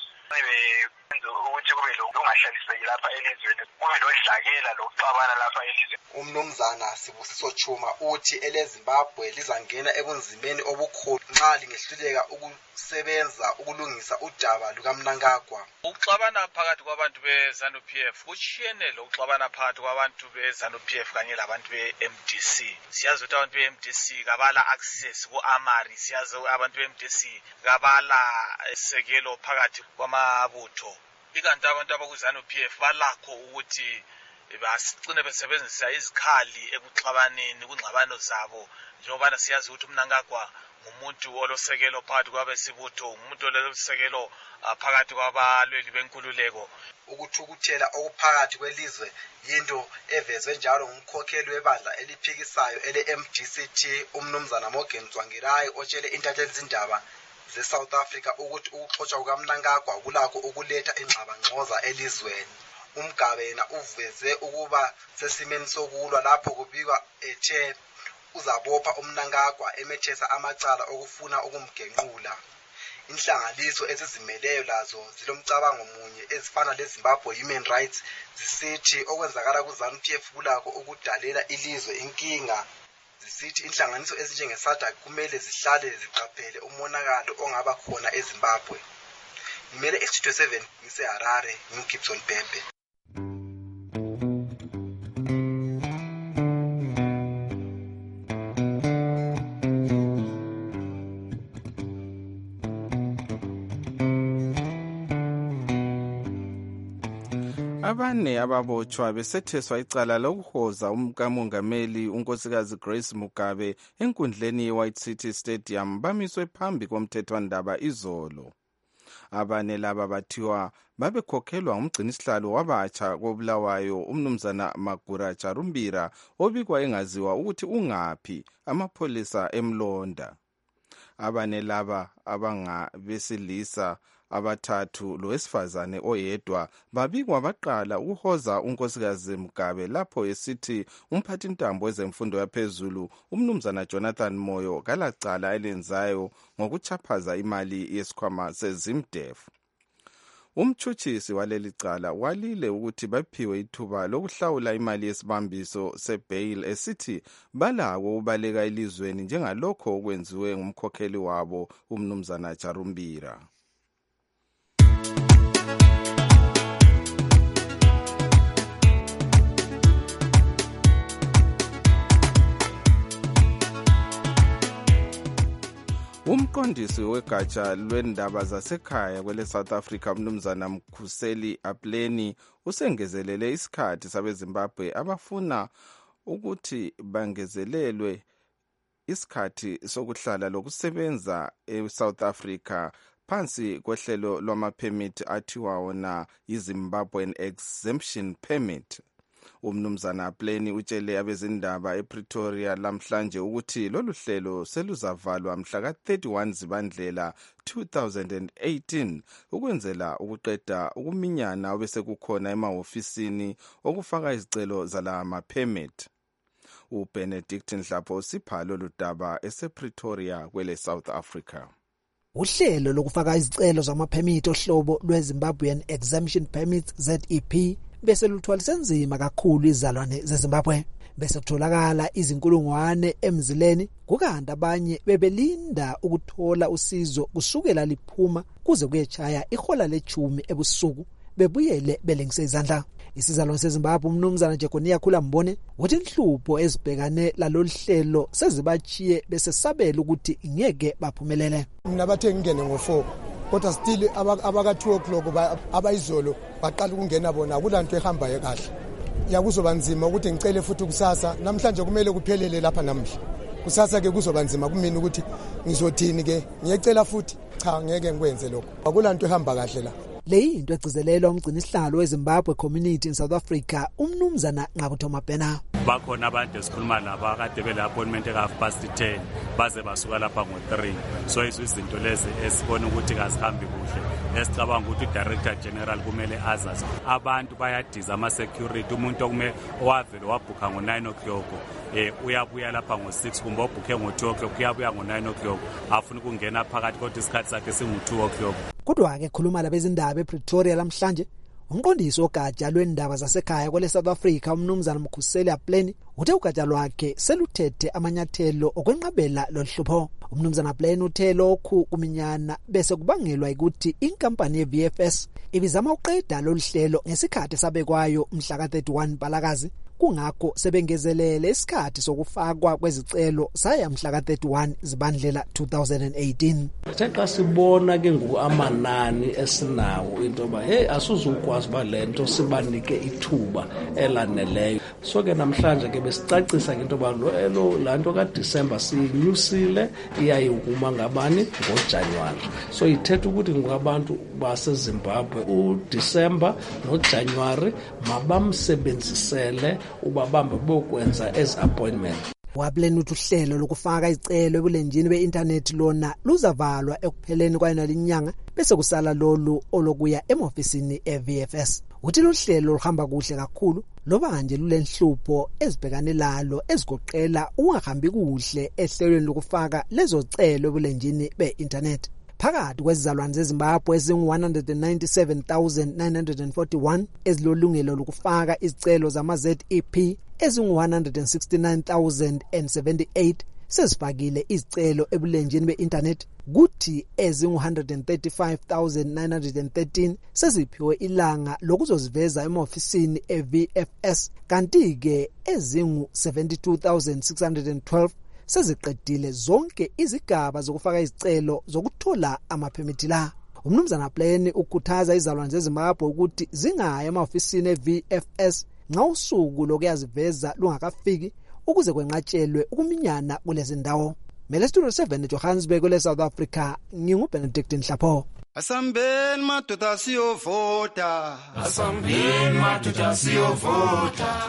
benze ukuthi kube lokungahlaliseki lapha elizweni, kube lodlakela lokuxabana lapha elizweni. Umnumzana Sibusiso Chuma uthi eleZimbabwe lizangena ebunzimeni obukhulu nxa lingehluleka ukusebenza ukulungisa udaba lukaMnangagwa. Ukuxabana phakathi kwabantu beZANU-P F kushiyene lokuxabana phakathi kwabantu beZANU-P F kanye labantu be-M D C. Siyazi ukuthi abantu be-M D C kabala access ku-Amari, siyazi abantu be-M D C kabala sekelo phakathi kwamabutho. Ikanti abantu abakuZANU-P F balakho ukuthi basicine besebenzisa izikhali ekuxabaneni kungxabano zabo, njengoba siyazi ukuthi uMnangagwa ngumuntu olosekelo phakathi kwabesibutho, ngumuntu olosekelo phakathi kwabalweli benkululeko. Ukuthukuthela okuphakathi kwelizwe yinto evezwe njalo ngumkhokheli webandla eliphikisayo ele-M D C T umnumzana Morgan Tsvangirai otshele intathelizindaba ze-South Africa ukuthi ukuxotshwa kukaMnangagwa kulakho ukuletha ingxabangxoza elizweni. uMgabe yena uveze ukuba sesimeni sokulwa lapho kubikwa ethe uzabopha uMnangagwa emethesa amacala okufuna ukumgenqula. Inhlanganiso ezizimeleyo lazo zilomcabango munye ezifana leZimbabwe Human Rights zisithi okwenzakala kuZANU-P F kulakho ukudalela ilizwe inkinga. Zisithi inhlanganiso ezinjengeSADC kumele zihlale ziqaphele umonakalo ongaba khona eZimbabwe. Ngimele Studio seven ngiseHarare, ngiGibson Bhembe. Abane ababotshwa besetheswa icala lokuhoza umkamongameli unkosikazi Grace Mugabe enkundleni ye-White City Stadium bamiswe phambi komthethwandaba izolo. Abane laba bathiwa babekhokhelwa umgcinisihlalo wabatsha koBulawayo umnumzana Magura Charumbira obikwa engaziwa ukuthi ungaphi amapholisa emlonda. Abane laba abangabesilisa abathathu lowesifazane oyedwa babikwa baqala ukuhoza unkosikazi Mugabe lapho esithi umphathintambo wezemfundo yaphezulu umnumzana Jonathan Moyo kalacala elenzayo ngokuchaphaza imali yesikhwama seZimDef. Umtshutshisi waleli cala walile ukuthi baphiwe ithuba lokuhlawula imali yesibambiso sebail esithi balako ubaleka elizweni njengalokho okwenziwe ngumkhokheli wabo umnumzana Charumbira. Umqondisi wegatsha lwendaba zasekhaya kwele South Africa umnumzana Mkhuseli Apleni usengezelele isikhathi sabeZimbabwe abafuna ukuthi bangezelelwe isikhathi sokuhlala lokusebenza eSouth Africa phansi kohlelo lwamaphemithi athiwa wona iZimbabwean Exemption Permit. Umnumzana Apleni utshele abezindaba ePretoria lamhlanje ukuthi lolu hlelo seluzavalwa mhla ka thirty-one Zibandlela two thousand eighteen ukwenzela ukuqeda ukuminyana obesekukhona emahofisini okufaka izicelo zala maphemit. uBenedict Nhlapho usipha lolu daba esePretoria kwele South Africa. Uhlelo lokufaka izicelo zamaphemiti ohlobo lweZimbabwean Exemption Permit Z E P bese luthwalise nzima kakhulu izalwane zeZimbabwe. Bese kutholakala izinkulungwane emzileni kukanti abanye bebelinda ukuthola usizo kusukela liphuma kuze kuyechaya ihola lechumi ebusuku bebuyele belengise izandla. Isizalwane seZimbabwe umnumzana Jekonia Khulambone uthi inhlupho ezibhekane lalolu hlelo sezibachiye bese sabela ukuthi ngeke baphumelele. Mina bathe ngene ngo four kodwa still abaka two o'clock abayizolo baqala ukungena bona kulanto ehambayo kahle. Yakuzoba nzima ukuthi ngicele futhi kusasa namhlanje kumele kuphelele lapha namhla. Kusasa ke kuzoba nzima kumina ukuthi ngizothini ke ngiyecela futhi cha ngeke ngikwenze lokho. Akulanto ehamba kahle la. Leyi into egcizelelwa umgcinisihlalo weZimbabwe Community in South Africa umnumzana Nqabuthoma Bhena. Bakhona abantu esikhuluma labo akade bele appointment e half past ten baze basuka lapha ngo three. So izinto lezi esibona ukuthi kazihambi kuhle. Esicabanga ukuthi uDirector General kumele azazi abantu bayadiza ama security umuntu okume owavele wabhuka ngo nine o'clock eh uyabuya lapha ngo six kumbe obhuke ngo two o'clock uyabuya ngo nine o'clock afuna ukungena phakathi kodwa isikhathi sakhe singu two o'clock. Kodwa ke khuluma labezindaba ePretoria lamhlanje umqondisi ogatsha lwendaba zasekhaya kwele South Africa umnumzana Mkhuseli Apleni uthe ugatsha lwakhe seluthethe amanyathelo okwenqabela lohlupho. Umnumzana Apleni uthe lokhu kuminyana bese kubangelwa ukuthi inkampani ye-V F S ibizama uqeda loluhlelo ngesikhathi sabekwayo mhla ka thirty-one Balakazi kungakho sebengezelele isikhathi sokufakwa kwezicelo saya mhla ka thirty-one Zibandlela two thousand eighteen. Xa sibona ke ngoku amanani esinawo into ba hey asuzukwazi ba lento sibanike ithuba elaneleyo. So ke namhlanje ke besicacisa into ba lo lanto ka December sinyusile iyayukuma ngabani ngoJanuary. So ithetha ukuthi ngabantu base Zimbabwe uDecember noJanuary mabamsebenzisele ubabamba bokwenza as appointment. Wapleni uhlelo lokufaka izicelo ebulenjini be-internet lona luzavalwa ekupheleni kwayona linyanga bese kusala lolu olokuya emofisini e-V F S. Uthi lo hlelo luhamba kuhle kakhulu loba nje lulenhlupho ezibhekane lalo ezigoqela ungahambi kuhle ehlelweni lokufaka lezo celo ebulenjini be-internet. Phakathi kwezizalwane zeZimbabwe ezingu one hundred ninety-seven thousand nine hundred forty-one ezilolungelo lokufaka izicelo zama-Z E P ezingu one hundred sixty-nine thousand seventy-eight sezifakile izicelo ebulenjini be-internet, kuthi ezingu one hundred thirty-five thousand nine hundred thirteen seziphiwe ilanga lokuzoziveza ema-ofisini e-V F S, kanti-ke ezingu seventy-two thousand six hundred twelve seziqedile zonke izigaba zokufaka izicelo zokuthola amaphemithi la. Umnumzana Pleni ukukhuthaza izalwane zeZimbabwe ukuthi zingaya ema-ofisini e-V F S nxa usuku lokuyaziveza lungakafiki ukuze kwenqatshelwe ukuminyana kulezi ndawo. Mele Studio seven eJohannesburg le South Africa, nginguBenedict Nhlapho. Asambeni madoda siyovota, asambeni madoda siyovota,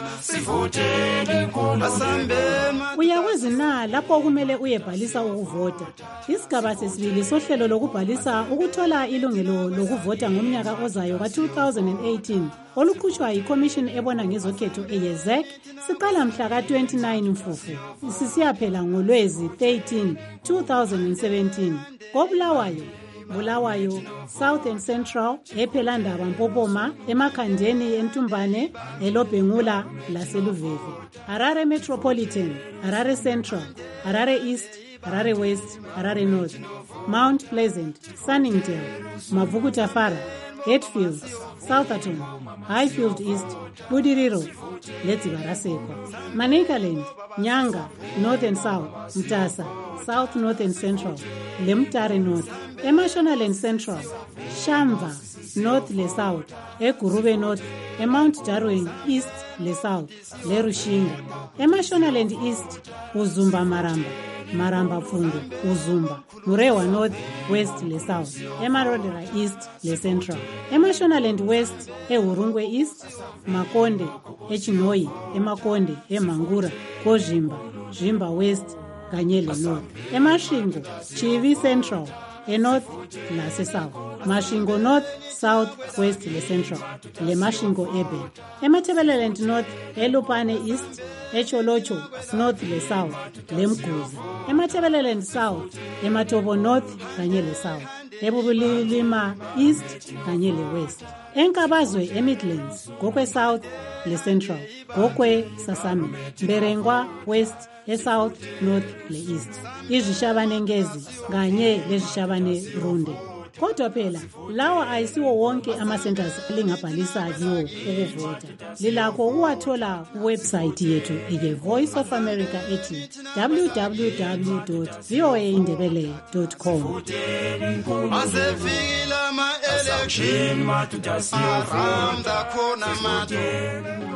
sivoteni inkulumo. Asambeni uyakwazi na lapho kumele uyebhalisa ukuvota. Isigaba sesibili sohlelo lokubhalisa ukuthola ilungelo lokuvota ngomnyaka ozayo ka two thousand eighteen oluqhutshwa yiCommission ebona ngezokhetho eYezek siqala mhla ka twenty-nine Mfufu sisiyaphela ngoLwezi thirteen two thousand seventeen. Kobulawayo Bulawayo, South and Central, ePhelandaba Mpopoma, eMakhandeni eNtumbane, eLobhengula laseLuveve. Harare Metropolitan, Harare Central, Harare East, Harare West, Harare North, Mount Pleasant, Sunningdale, Mavukutafara, Hatfield, Southerton, Highfield East, Budiriro, Ledzibaraseko, Manicaland, Nyanga, North and South, Mtasa, South North and Central, Lemtare North, eMashonaland Central, Shamva, North le South, eGurube North, eMount Darwin East le South, le Rushinga, eMashonaland East, Uzumba Maramba, Maramba Fundu, Uzumba, Murewa North, West le South, eMarodera East le Central, eMashonaland West, eHurungwe East, Makonde, eChinoi, eMakonde, eMangura, Kozhimba, Zhimba West, Kanyele North, eMashingo, Chivi Central, eNorth nase-South, Mashingo North, South, West le Central, le Mashingo Urban, eMatabeleland North, eLupane East, eCholocho North le South, le Mguzi, eMatabeleland South, eMatobo North kanye le South, eBubulilima East kanye le West, eNkabazwe eMidlands, Gokwe South le Central, Gokwe Sasami, Mberengwa West, eSouth, North le East, izishabane ngezi kanye lezishabane Runde. Kodwa phela lawa ayisiwo wonke ama-centers lingabhalisa kiwo ukuvota. Lilakho ukuwathola kuwebsite yethu ye-Voice of America ethi w w w dot v o a indebele dot com. Asefikile ama-election aramba khona madoda.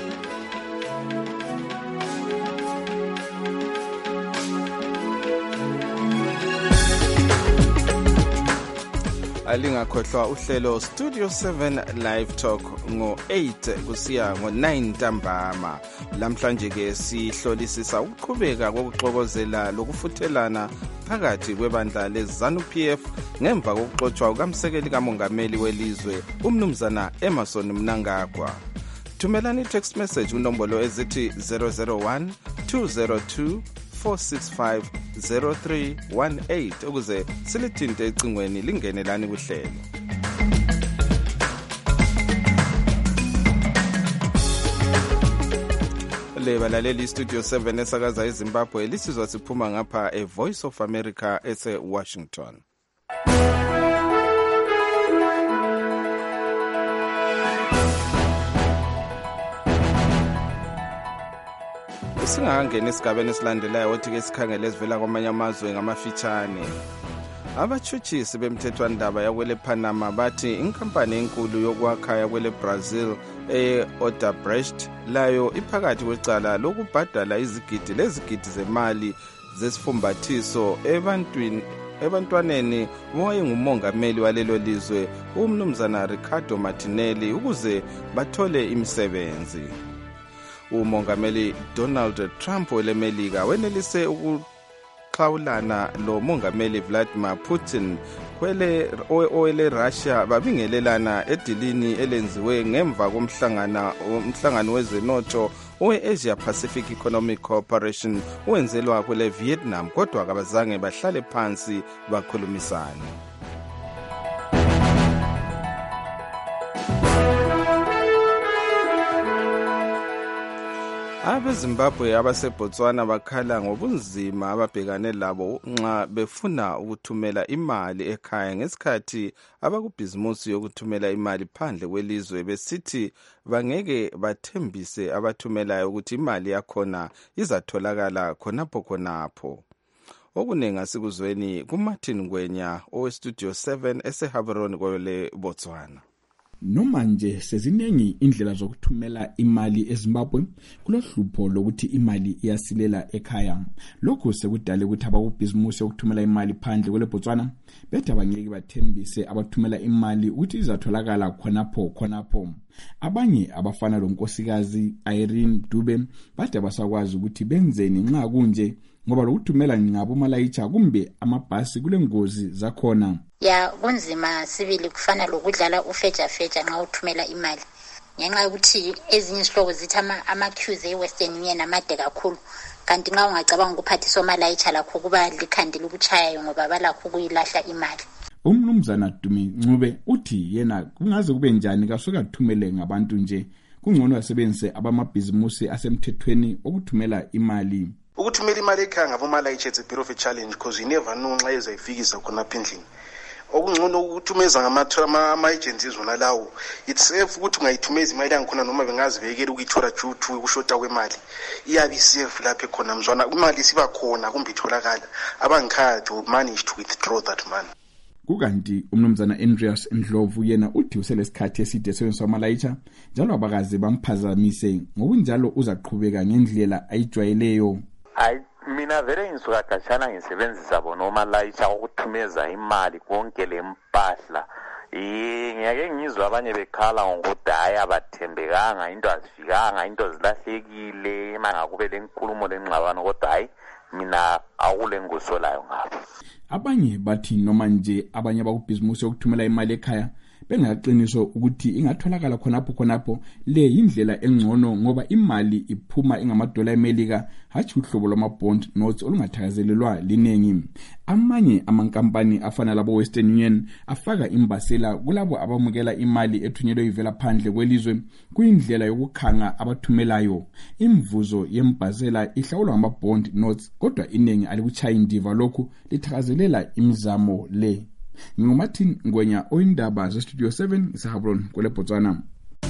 alingakhohlwa uhlelo Studio seven Live Talk ngo eight kusiya ngo nine ntambama. Lamhlanje ke sihlolisisa ukuqhubeka kokuxokozela lokufuthelana phakathi kwebandla leZANU P F ngemva kokuxotshwa kukamsekeli kamongameli welizwe umnumzana Emmerson Mnangagwa. Thumelani text message unombolo ezithi zero zero one two zero two four six five zero three one eight ukuze silithinte ecingweni lingenelani kuhlelo. Le balaleli Studio seven esakaza eZimbabwe lisizwa siphuma ngapha e Voice of America ese Washington. Singangena esigabeni esilandelayo othi ke sikhangele esivela kwamanye amazwe ngamafitshane. Abatshutshisi bemthethwandaba yakwele Panama bathi inkampani enkulu yokwakha yakwele Brazil e-Odebrecht layo iphakathi kwecala lokubhadala izigidi lezigidi zemali zesifumbathiso ebantwini ebantwaneni owayengumongameli walelo lizwe umnumzana Ricardo Martinelli ukuze bathole imisebenzi. Umongameli Donald Trump welemelika wenelise ukuxhawulana lo mongameli Vladimir Putin wele owele Russia babingelelana edilini elenziwe ngemva komhlangana umhlangano wezenotho owe-Asia Pacific Economic Cooperation owenzelwa kwele Vietnam, kodwa kabazange bahlale phansi bakhulumisane. AbeZimbabwe abaseBotswana bakhala ngobunzima ababhekane labo nxa befuna ukuthumela imali ekhaya ngesikhathi abakubhizimusi yokuthumela imali phandle kwelizwe besithi bangeke bathembise abathumelayo ukuthi imali yakhona izatholakala khonapho khonapho. Okuningi asikuzweni kuMartin Ngwenya owestudio seven eseHaberoni kwele Botswana. Noma nje seziningi indlela zokuthumela imali eZimbabwe, kulohlupho lokuthi imali iyasilela ekhaya. Lokho sekudale ukuthi abakubhizimusi yokuthumela imali phandle kwele Botswana bethu abangeke bathembise abathumela imali ukuthi izatholakala khonapho khonapho. Abanye abafana lonkosikazi Irene Dube bathi abasakwazi ukuthi benzeni nxa kunje ngoba lokuthumela ngabo malayicha kumbe amabhasi kule ngozi zakhona. Ya kunzima sibili kufana lokudlala ufeja feja nxa uthumela imali. Ngenxa ukuthi ezinye isihloko zithi ama queues eWestern Union amade kakhulu. Kanti nxa ungacabanga ukuphathisa omalayicha lakho kuba likhandi lokuchaya ngoba balakho ukuyilahla imali. Umnumzana Dumi Ncube uthi yena kungaze kube njani kasuka kuthumele ngabantu nje kungcono asebenzise abamabhizimusi asemthethweni okuthumela imali. Ukuthumela imali ekhaya ngabomalayicha it's a bit of a challenge because you never know nxa ezayifikisa khona phindlini. Okungcono ukuthumeza ngama-agencies wona lawo it's safe ukuthi ungayithumeza imali yangikhona noma bengazibekela ukuyithola juthi ukushota kwemali iyabe safe lapha khona mzwana imali siba khona kumbe itholakala abangikhadi will manage to withdraw that money. Kukanti umnumzana Andreas Ndlovu yena uthi uselesikhathi eside sebenzisa amalayicha njalo abakaze bamphazamise ngokunjalo uzaqhubeka ngendlela ayijwayeleyo. Hayi mina vele ngisuka khatshana ngisebenzisa bona omalayicha ukuthumeza imali konke lempahla. Ngiyake ngizwe abanye bekhala ngokuthi hayi abathembekanga, into azifikanga, into zilahlekile, mangakube lenkulumo lengxabano kodwa hayi mina akule ngosolayo ngabo. Abanye bathi noma nje abanye abakubhizimusi yokuthumela imali ekhaya bengaqiniso ukuthi ingatholakala khonapho khonapho le indlela engcono ngoba imali iphuma ingamadola eMelika hathi uhlobo lwamabond notes olungathakazelelwa linengi. Amanye amankampani afana labo Western Union afaka imbasela kulabo abamukela imali ethunyelwe ivela phandle kwelizwe kuyindlela yokukhanga abathumelayo. Imvuzo yembasela ihlawulwa ngamabond notes kodwa inengi alikuchaya indiva lokhu lithakazelela imizamo le. NguMartin Ngwenya oyindaba zestudio seven eseHaberoni kwele Botswana.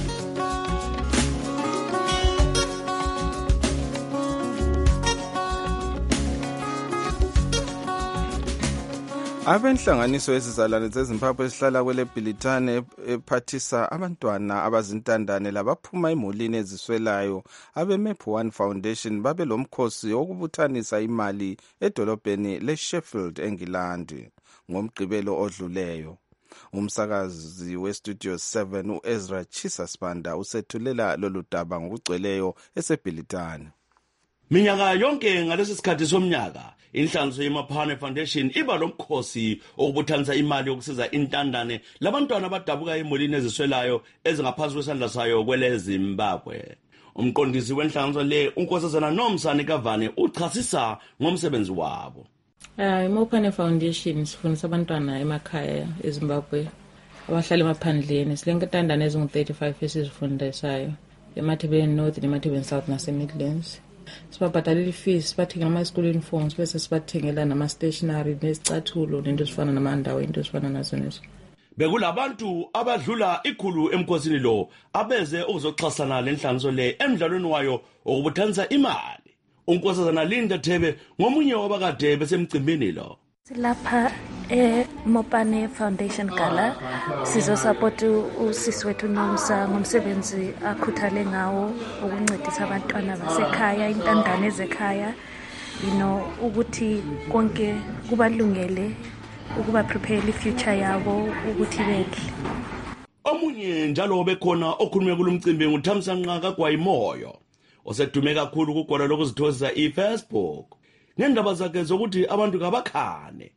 Abenhlanganiso ezizalwane zeZimbabwe esihlala kwele Bilitane ephathisa abantwana abazintandane labaphuma emulini eziswelayo abeMap One Foundation babe lomkhosi wokubuthanisa imali edolobheni leSheffield eNgilandi ngomgqibelo odluleyo. Umsakazi westudio seven uEzra Chisasbanda usethulela lolu daba ngokugcweleyo eseBilitane. Minyaka yonke ngalesi sikhathi somnyaka inhlanganiso yeMaphane Foundation iba lomkhosi okubuthanisa imali yokusiza intandane labantwana abadabuka emulini eziswelayo ezingaphansi kwesandla sayo kwele Zimbabwe. Umqondisi wenhlanganiso le uNkosazana Nomsani Kavane uchasisa ngomsebenzi wabo. Uh, iMaphane Foundation sifundisa abantwana emakhaya eZimbabwe abahlala emaphandleni silenkantandane ezingu thirty-five esizifundisayo eMathebeni North neMathebeni South naseMidlands. Sibabhadalela ifees, sibathengela ama-school uniforms bese sibathengela nama-stationery nezicathulo nento ezifana namandawo into ezifana nazo nezo. Bekulabantu abadlula ikhulu emkhosini lo abeze ukuzoxhasana lenhlanganiso le emdlalweni wayo okubuthanisa imali. Unkosazana Linda Thebe ngomunye wabakade besemcimbini lo. Silapha eMaphane Foundation Gala sizosupport usisi wethu Nomsa ngomsebenzi akhuthale ngawo ukuncedisa abantwana basekhaya intandane ezekhaya you know ukuthi konke kubalungele ukuba prepare ifuture yabo ukuthi bedle. Omunye njalo bekhona okhulume kulumcimbi nguThamsanqa kaGwayimoyo osedume kakhulu kugwala lokuzithokozisa iFacebook ngendaba zakhe zokuthi abantu kabakhane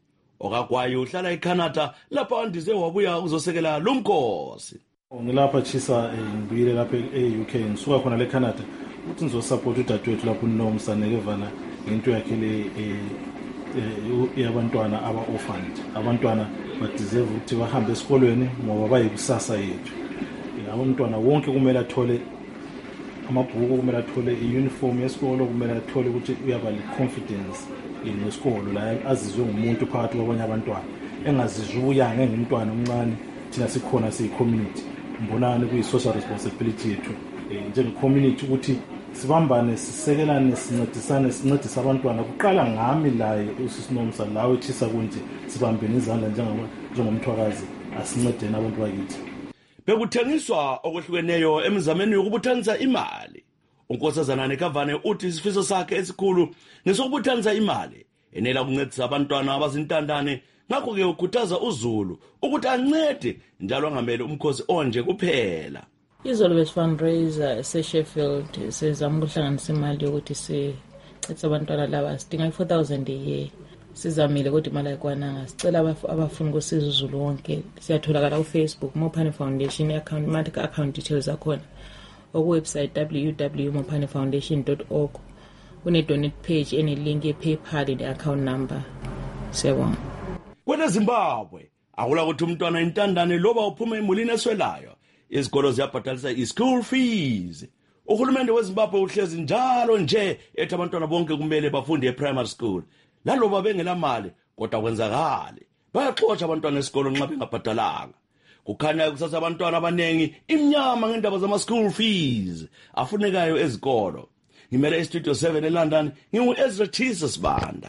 okagwayi uhlala eCanada lapho andize wabuya uzosekela lo mkhosi. Ngilapha chisa ngibuyile lapha e-U K ngisuka khona le Canada ukuthi ngizosupport udadewethu lapho uNomsa Nekevana ngento yakhe le yabantwana aba-orphaned. Abantwana badeserve ukuthi bahambe esikolweni ngoba bayikusasa yethu. Abantwana wonke kumele athole amabhuku, kumele athole i-uniform yesikolo, kumele athole ukuthi uyaba le-confidence ngesikolo la azizwe ngumuntu phakathi kwabanye abantwana engazizwe uyanga engumntwana omncane. Thina sikhona siyi-community mbonani kuyi-social responsibility yethu njenge-community ukuthi sibambane, sisekelane, sincedisane, sincedise abantwana. Kuqala ngami laye uSisinomsa lawe Chisa kunje sibambene izandla njengomthwakazi asincedeni abantu bakithi. Bekuthengiswa okwehlukeneyo emizameni yokubuthanisa imali. uNkosazana Nekavane uthi isifiso sakhe esikhulu ngesokubuthanisa imali enela ukuncedisa abantwana abazintandane. Ngakho-ke ukhuthaza uZulu ukuthi ancede njalo angamele umkhosi onje kuphela. Izolo besifundraiser eSheffield sizama ukuhlanganisa imali yokuthi sincedise abantwana laba sidinga four thousand a year. Sizamile kodwa imali ayikwananga. Sicela abafuna ukusiza uZulu wonke. Siyatholakala kuFacebook Mopane Foundation account, imali ka-account details akhona. Okuwebsite w w w dot mopane foundation dot org. Kune-donate page ene-link ye-PayPal ne-account number. Siyabonga. Kwele Zimbabwe akula ukuthi umntwana intandane loba uphuma emulini eswelayo izikolo ziyabhadalisa i-school fees. Uhulumende weZimbabwe uhlezi njalo nje ethi abantwana bonke kumele bafunde e-primary school laloba bengela mali kodwa kwenzakala bayaxotsha abantwana esikolo nxa bengabhadalanga. Kukhanya kusasa abantwana abanengi imnyama ngendaba zama-school fees afunekayo ezikolo. Ngimele e-Studio seven eLondon ngingu-Ezra Chisa Sibanda.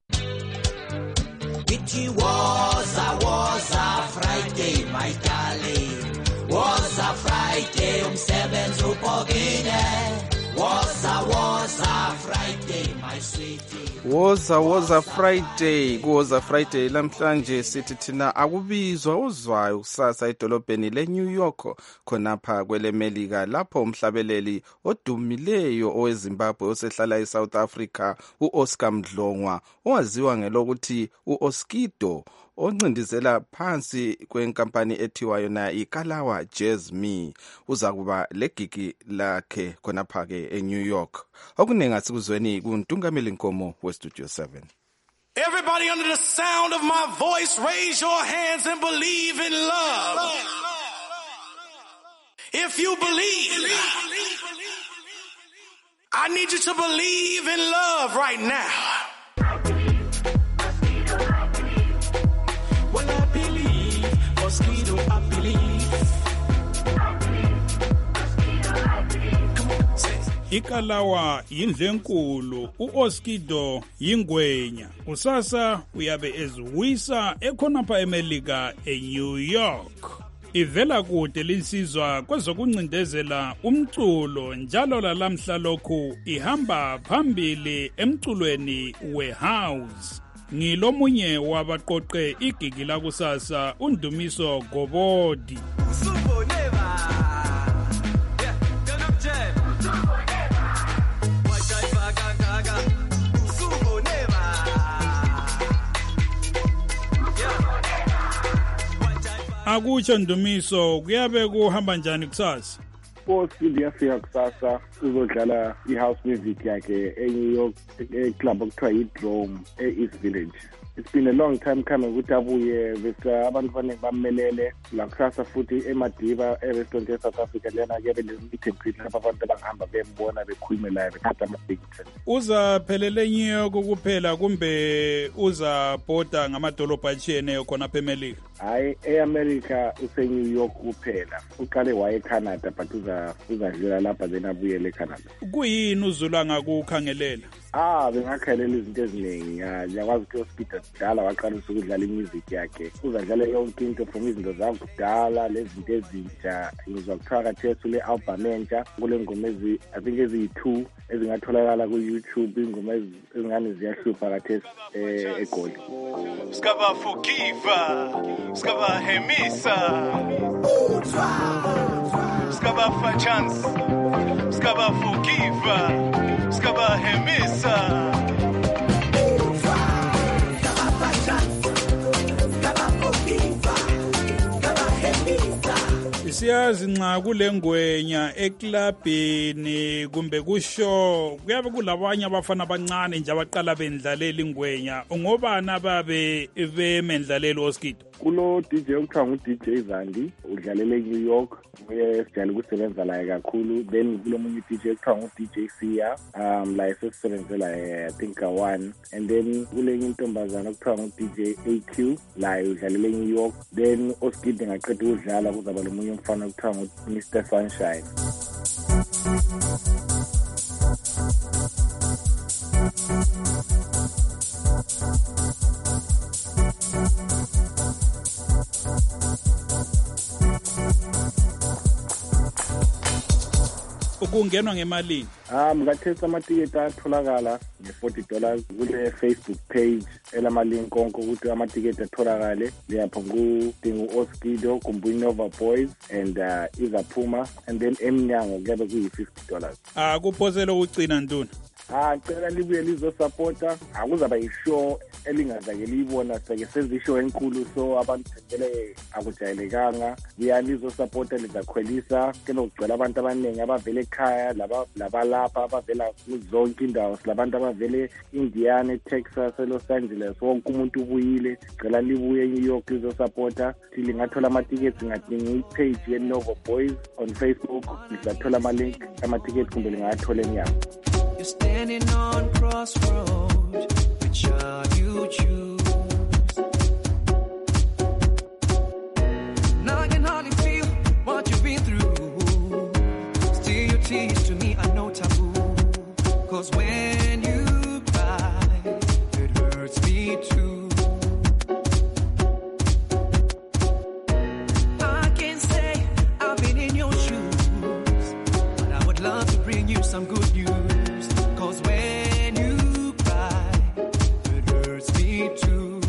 It was a, was a Friday, my darling. Was a Friday, umsebenzi upokile. Was a, was a Friday, my sweetie. Woza woza Friday, kuwoza Friday lamhlanje sithi thina akubizwa uzwayo kusasa edolobheni leNew York khonapha kwelemelika lapho umhlabeleli odumileyo oweZimbabwe osehlala eSouth Africa uOscar Mdlongwa owaziwa ngelokuthi uOskido oncindizela phansi kwenkampani ethiwa yona iKalawa Jazz Me uza kuba legigi lakhe khonapha ke eNew York. Okunenga sikuzweni kuntungameli Nkomo weStudio seven. Everybody under the sound of my voice, raise your hands and believe in love. If you believe, I need you to believe in love right now. Well, I believe, Mosquito, I believe. iKalawa yindlenkulu, uOskido yingwenya. Usasa uyabe eziwisa ekhonapha eMelika eNew York. Ivela kude linsizwa kwezokuncindezela umculo njalo lalamhla lokhu ihamba phambili emculweni wehouse. Ngilomunye wabaqoqe igigi lakusasa uNdumiso Gobodi. Akutsho Ndumiso, kuyabe kuhamba njani kusasa? Oskido yafika kusasa uzodlala i-house music yakhe eNew York e-club okuthiwa yi-Dome e-East Village. It's been a long time coming ukuthi abuye bese abantu abaningi bamelele la kusasa futhi eMadiba e-restaurant e-South Africa lena kebe le-meet and greet lapho abantu abangihamba bembona bekhulume laye bethatha ama-pictures. Uza phelele New York kuphela kumbe uza bhoda ngamadolobha atshiyeneyo khonapha eMelika? Hayi, e-America use-New York kuphela. Uqale waye eCanada but uzadlula lapha then abuyele eCanada. Kuyini uZulu angakukhangelela? Ah, bengakhalela izinto eziningi. Ngiyakwazi ukuthi uSpeed kudala waqalisa ukudlala imusic yakhe. Uzadlala yonke into from izinto zakudala lezinto ezintsha. Ngizwa kuthiwa kathesi le album entsha kule ngoma ezi I think eziyi-two ezingatholakala ku-YouTube, ingoma ezingane ziyahlupha kathesi eGoli. Skaba forgiva, skaba hemisa, skaba fa chance, skaba forgiva. Skaba hemisa. siyazi nxa kulengwenya eklabhini kumbe kusho kuyabe kulabanye abafana abancane nje abaqala bendlalela ingwenya ngobani ababe bemendlaleli Oskido? Kulo D J okuthiwa ngu-D J Zandi udlalele eNew York, uye sijale ukusebenza laye kakhulu. Then kulo munye D J okuthiwa ngu-D J Sia, um laye sesisebenzela I think one. And then kulenye intombazana okuthiwa ngu-D J A Q laye udlalele eNew York. Then Oskido ngaqeda ukudlala kuzaba lo munye umfana okuthiwa ngu-Mister Sunshine. Ukungenwa ngemalini? Ah, mngathesa amatiketi atholakala nge-forty dollars kule Facebook page elamalink konke ukuthi amatiketi atholakale. Lapho kudinga uOskido kumbe uNova Boys and uh, izaphuma, and then emnyango kuyabe kuyi-fifty dollars. Ah, kuphosela ukucina ntuna. Ah, cela libuye lizosupporta. Akuzaba yishow elingazake liyibona seke senza ishow enkulu, so abantu vele akujayelekanga. Liyalizosupporta lizakhwelisa ke lokugcwala abantu abaningi abavele ekhaya, laba labalapha abavela kuzonke indawo, silabantu abavele Indiana, Texas, Los Angeles, wonke umuntu ubuyile. Cela libuye eNew York lizosupporta. Thili ngathola amatiketi ngadinga ipage yeNova Boys on Facebook, ngizathola amalink amatiketi kumbe lingathola emnyango. You're standing on crossroads, which are you choose? Now I can hardly feel what you've been through. Still your tears to me are no taboo. Cause when you cry, it hurts me too. I can't say I've been in your shoes, but I would love to bring you some good news. Cause when you cry, it hurts me too.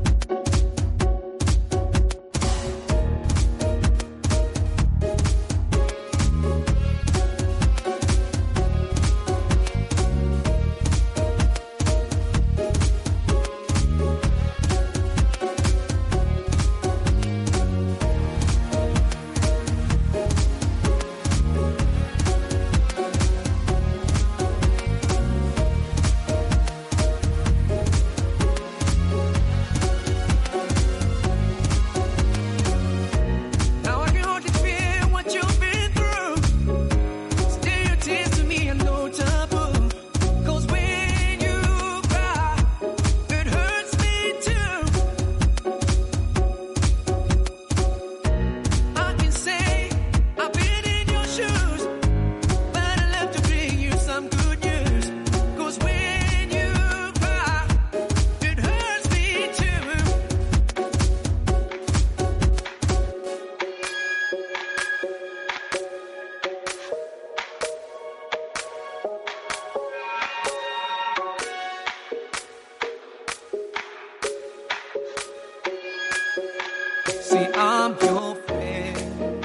See, I'm your friend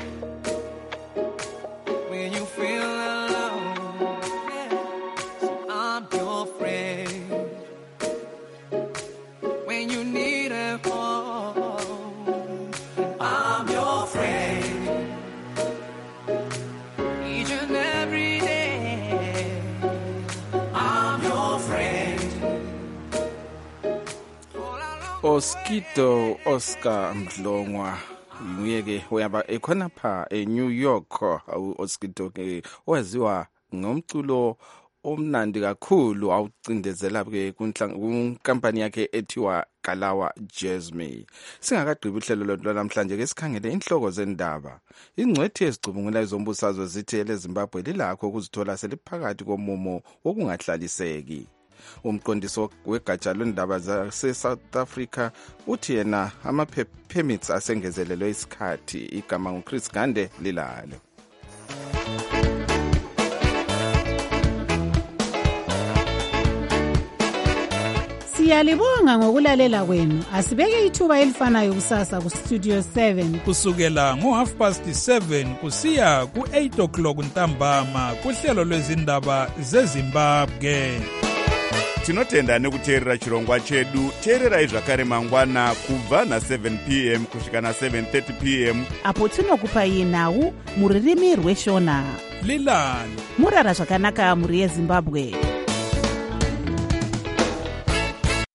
when you feel alone. See, I'm your friend when you need a home. I'm your friend each and every day. I'm your friend. Oskido Oscar Mdlongwa nguyeke uyaba ekhona pha eNew York. Oskido ke owaziwa ngomculo omnandi kakhulu awucindezela ke kunkampani yakhe ethiwa Kalawa Jazzme. Singakagqibi uhlelo lo namhlanje ke sikhangele inhloko zendaba. Ingcwethi ezicubungula izombusazwe zithi eleZimbabwe lilakho ukuzithola seliphakathi komumo wokungahlaliseki. Umqondiso wegatsha lwendaba zase-South Africa uthi yena ama-permits asengezelelwe isikhathi. Igama nguChris Gande lilalo. Siyalibonga ngokulalela kwenu. Asibeke ithuba elifanayo kusasa ku Studio seven kusukela ngo half past seven kusiya ku eight o'clock ntambama kuhlelo lwezindaba zeZimbabwe. tinotenda nekuteerera chirongwa chedu. teererai zvakare mangwana kubva na-seven p m kusvika na-seven thirty p m apo tinokupai nhau muririmi rweshona. lilani murara zvakanaka mhuri yezimbabwe.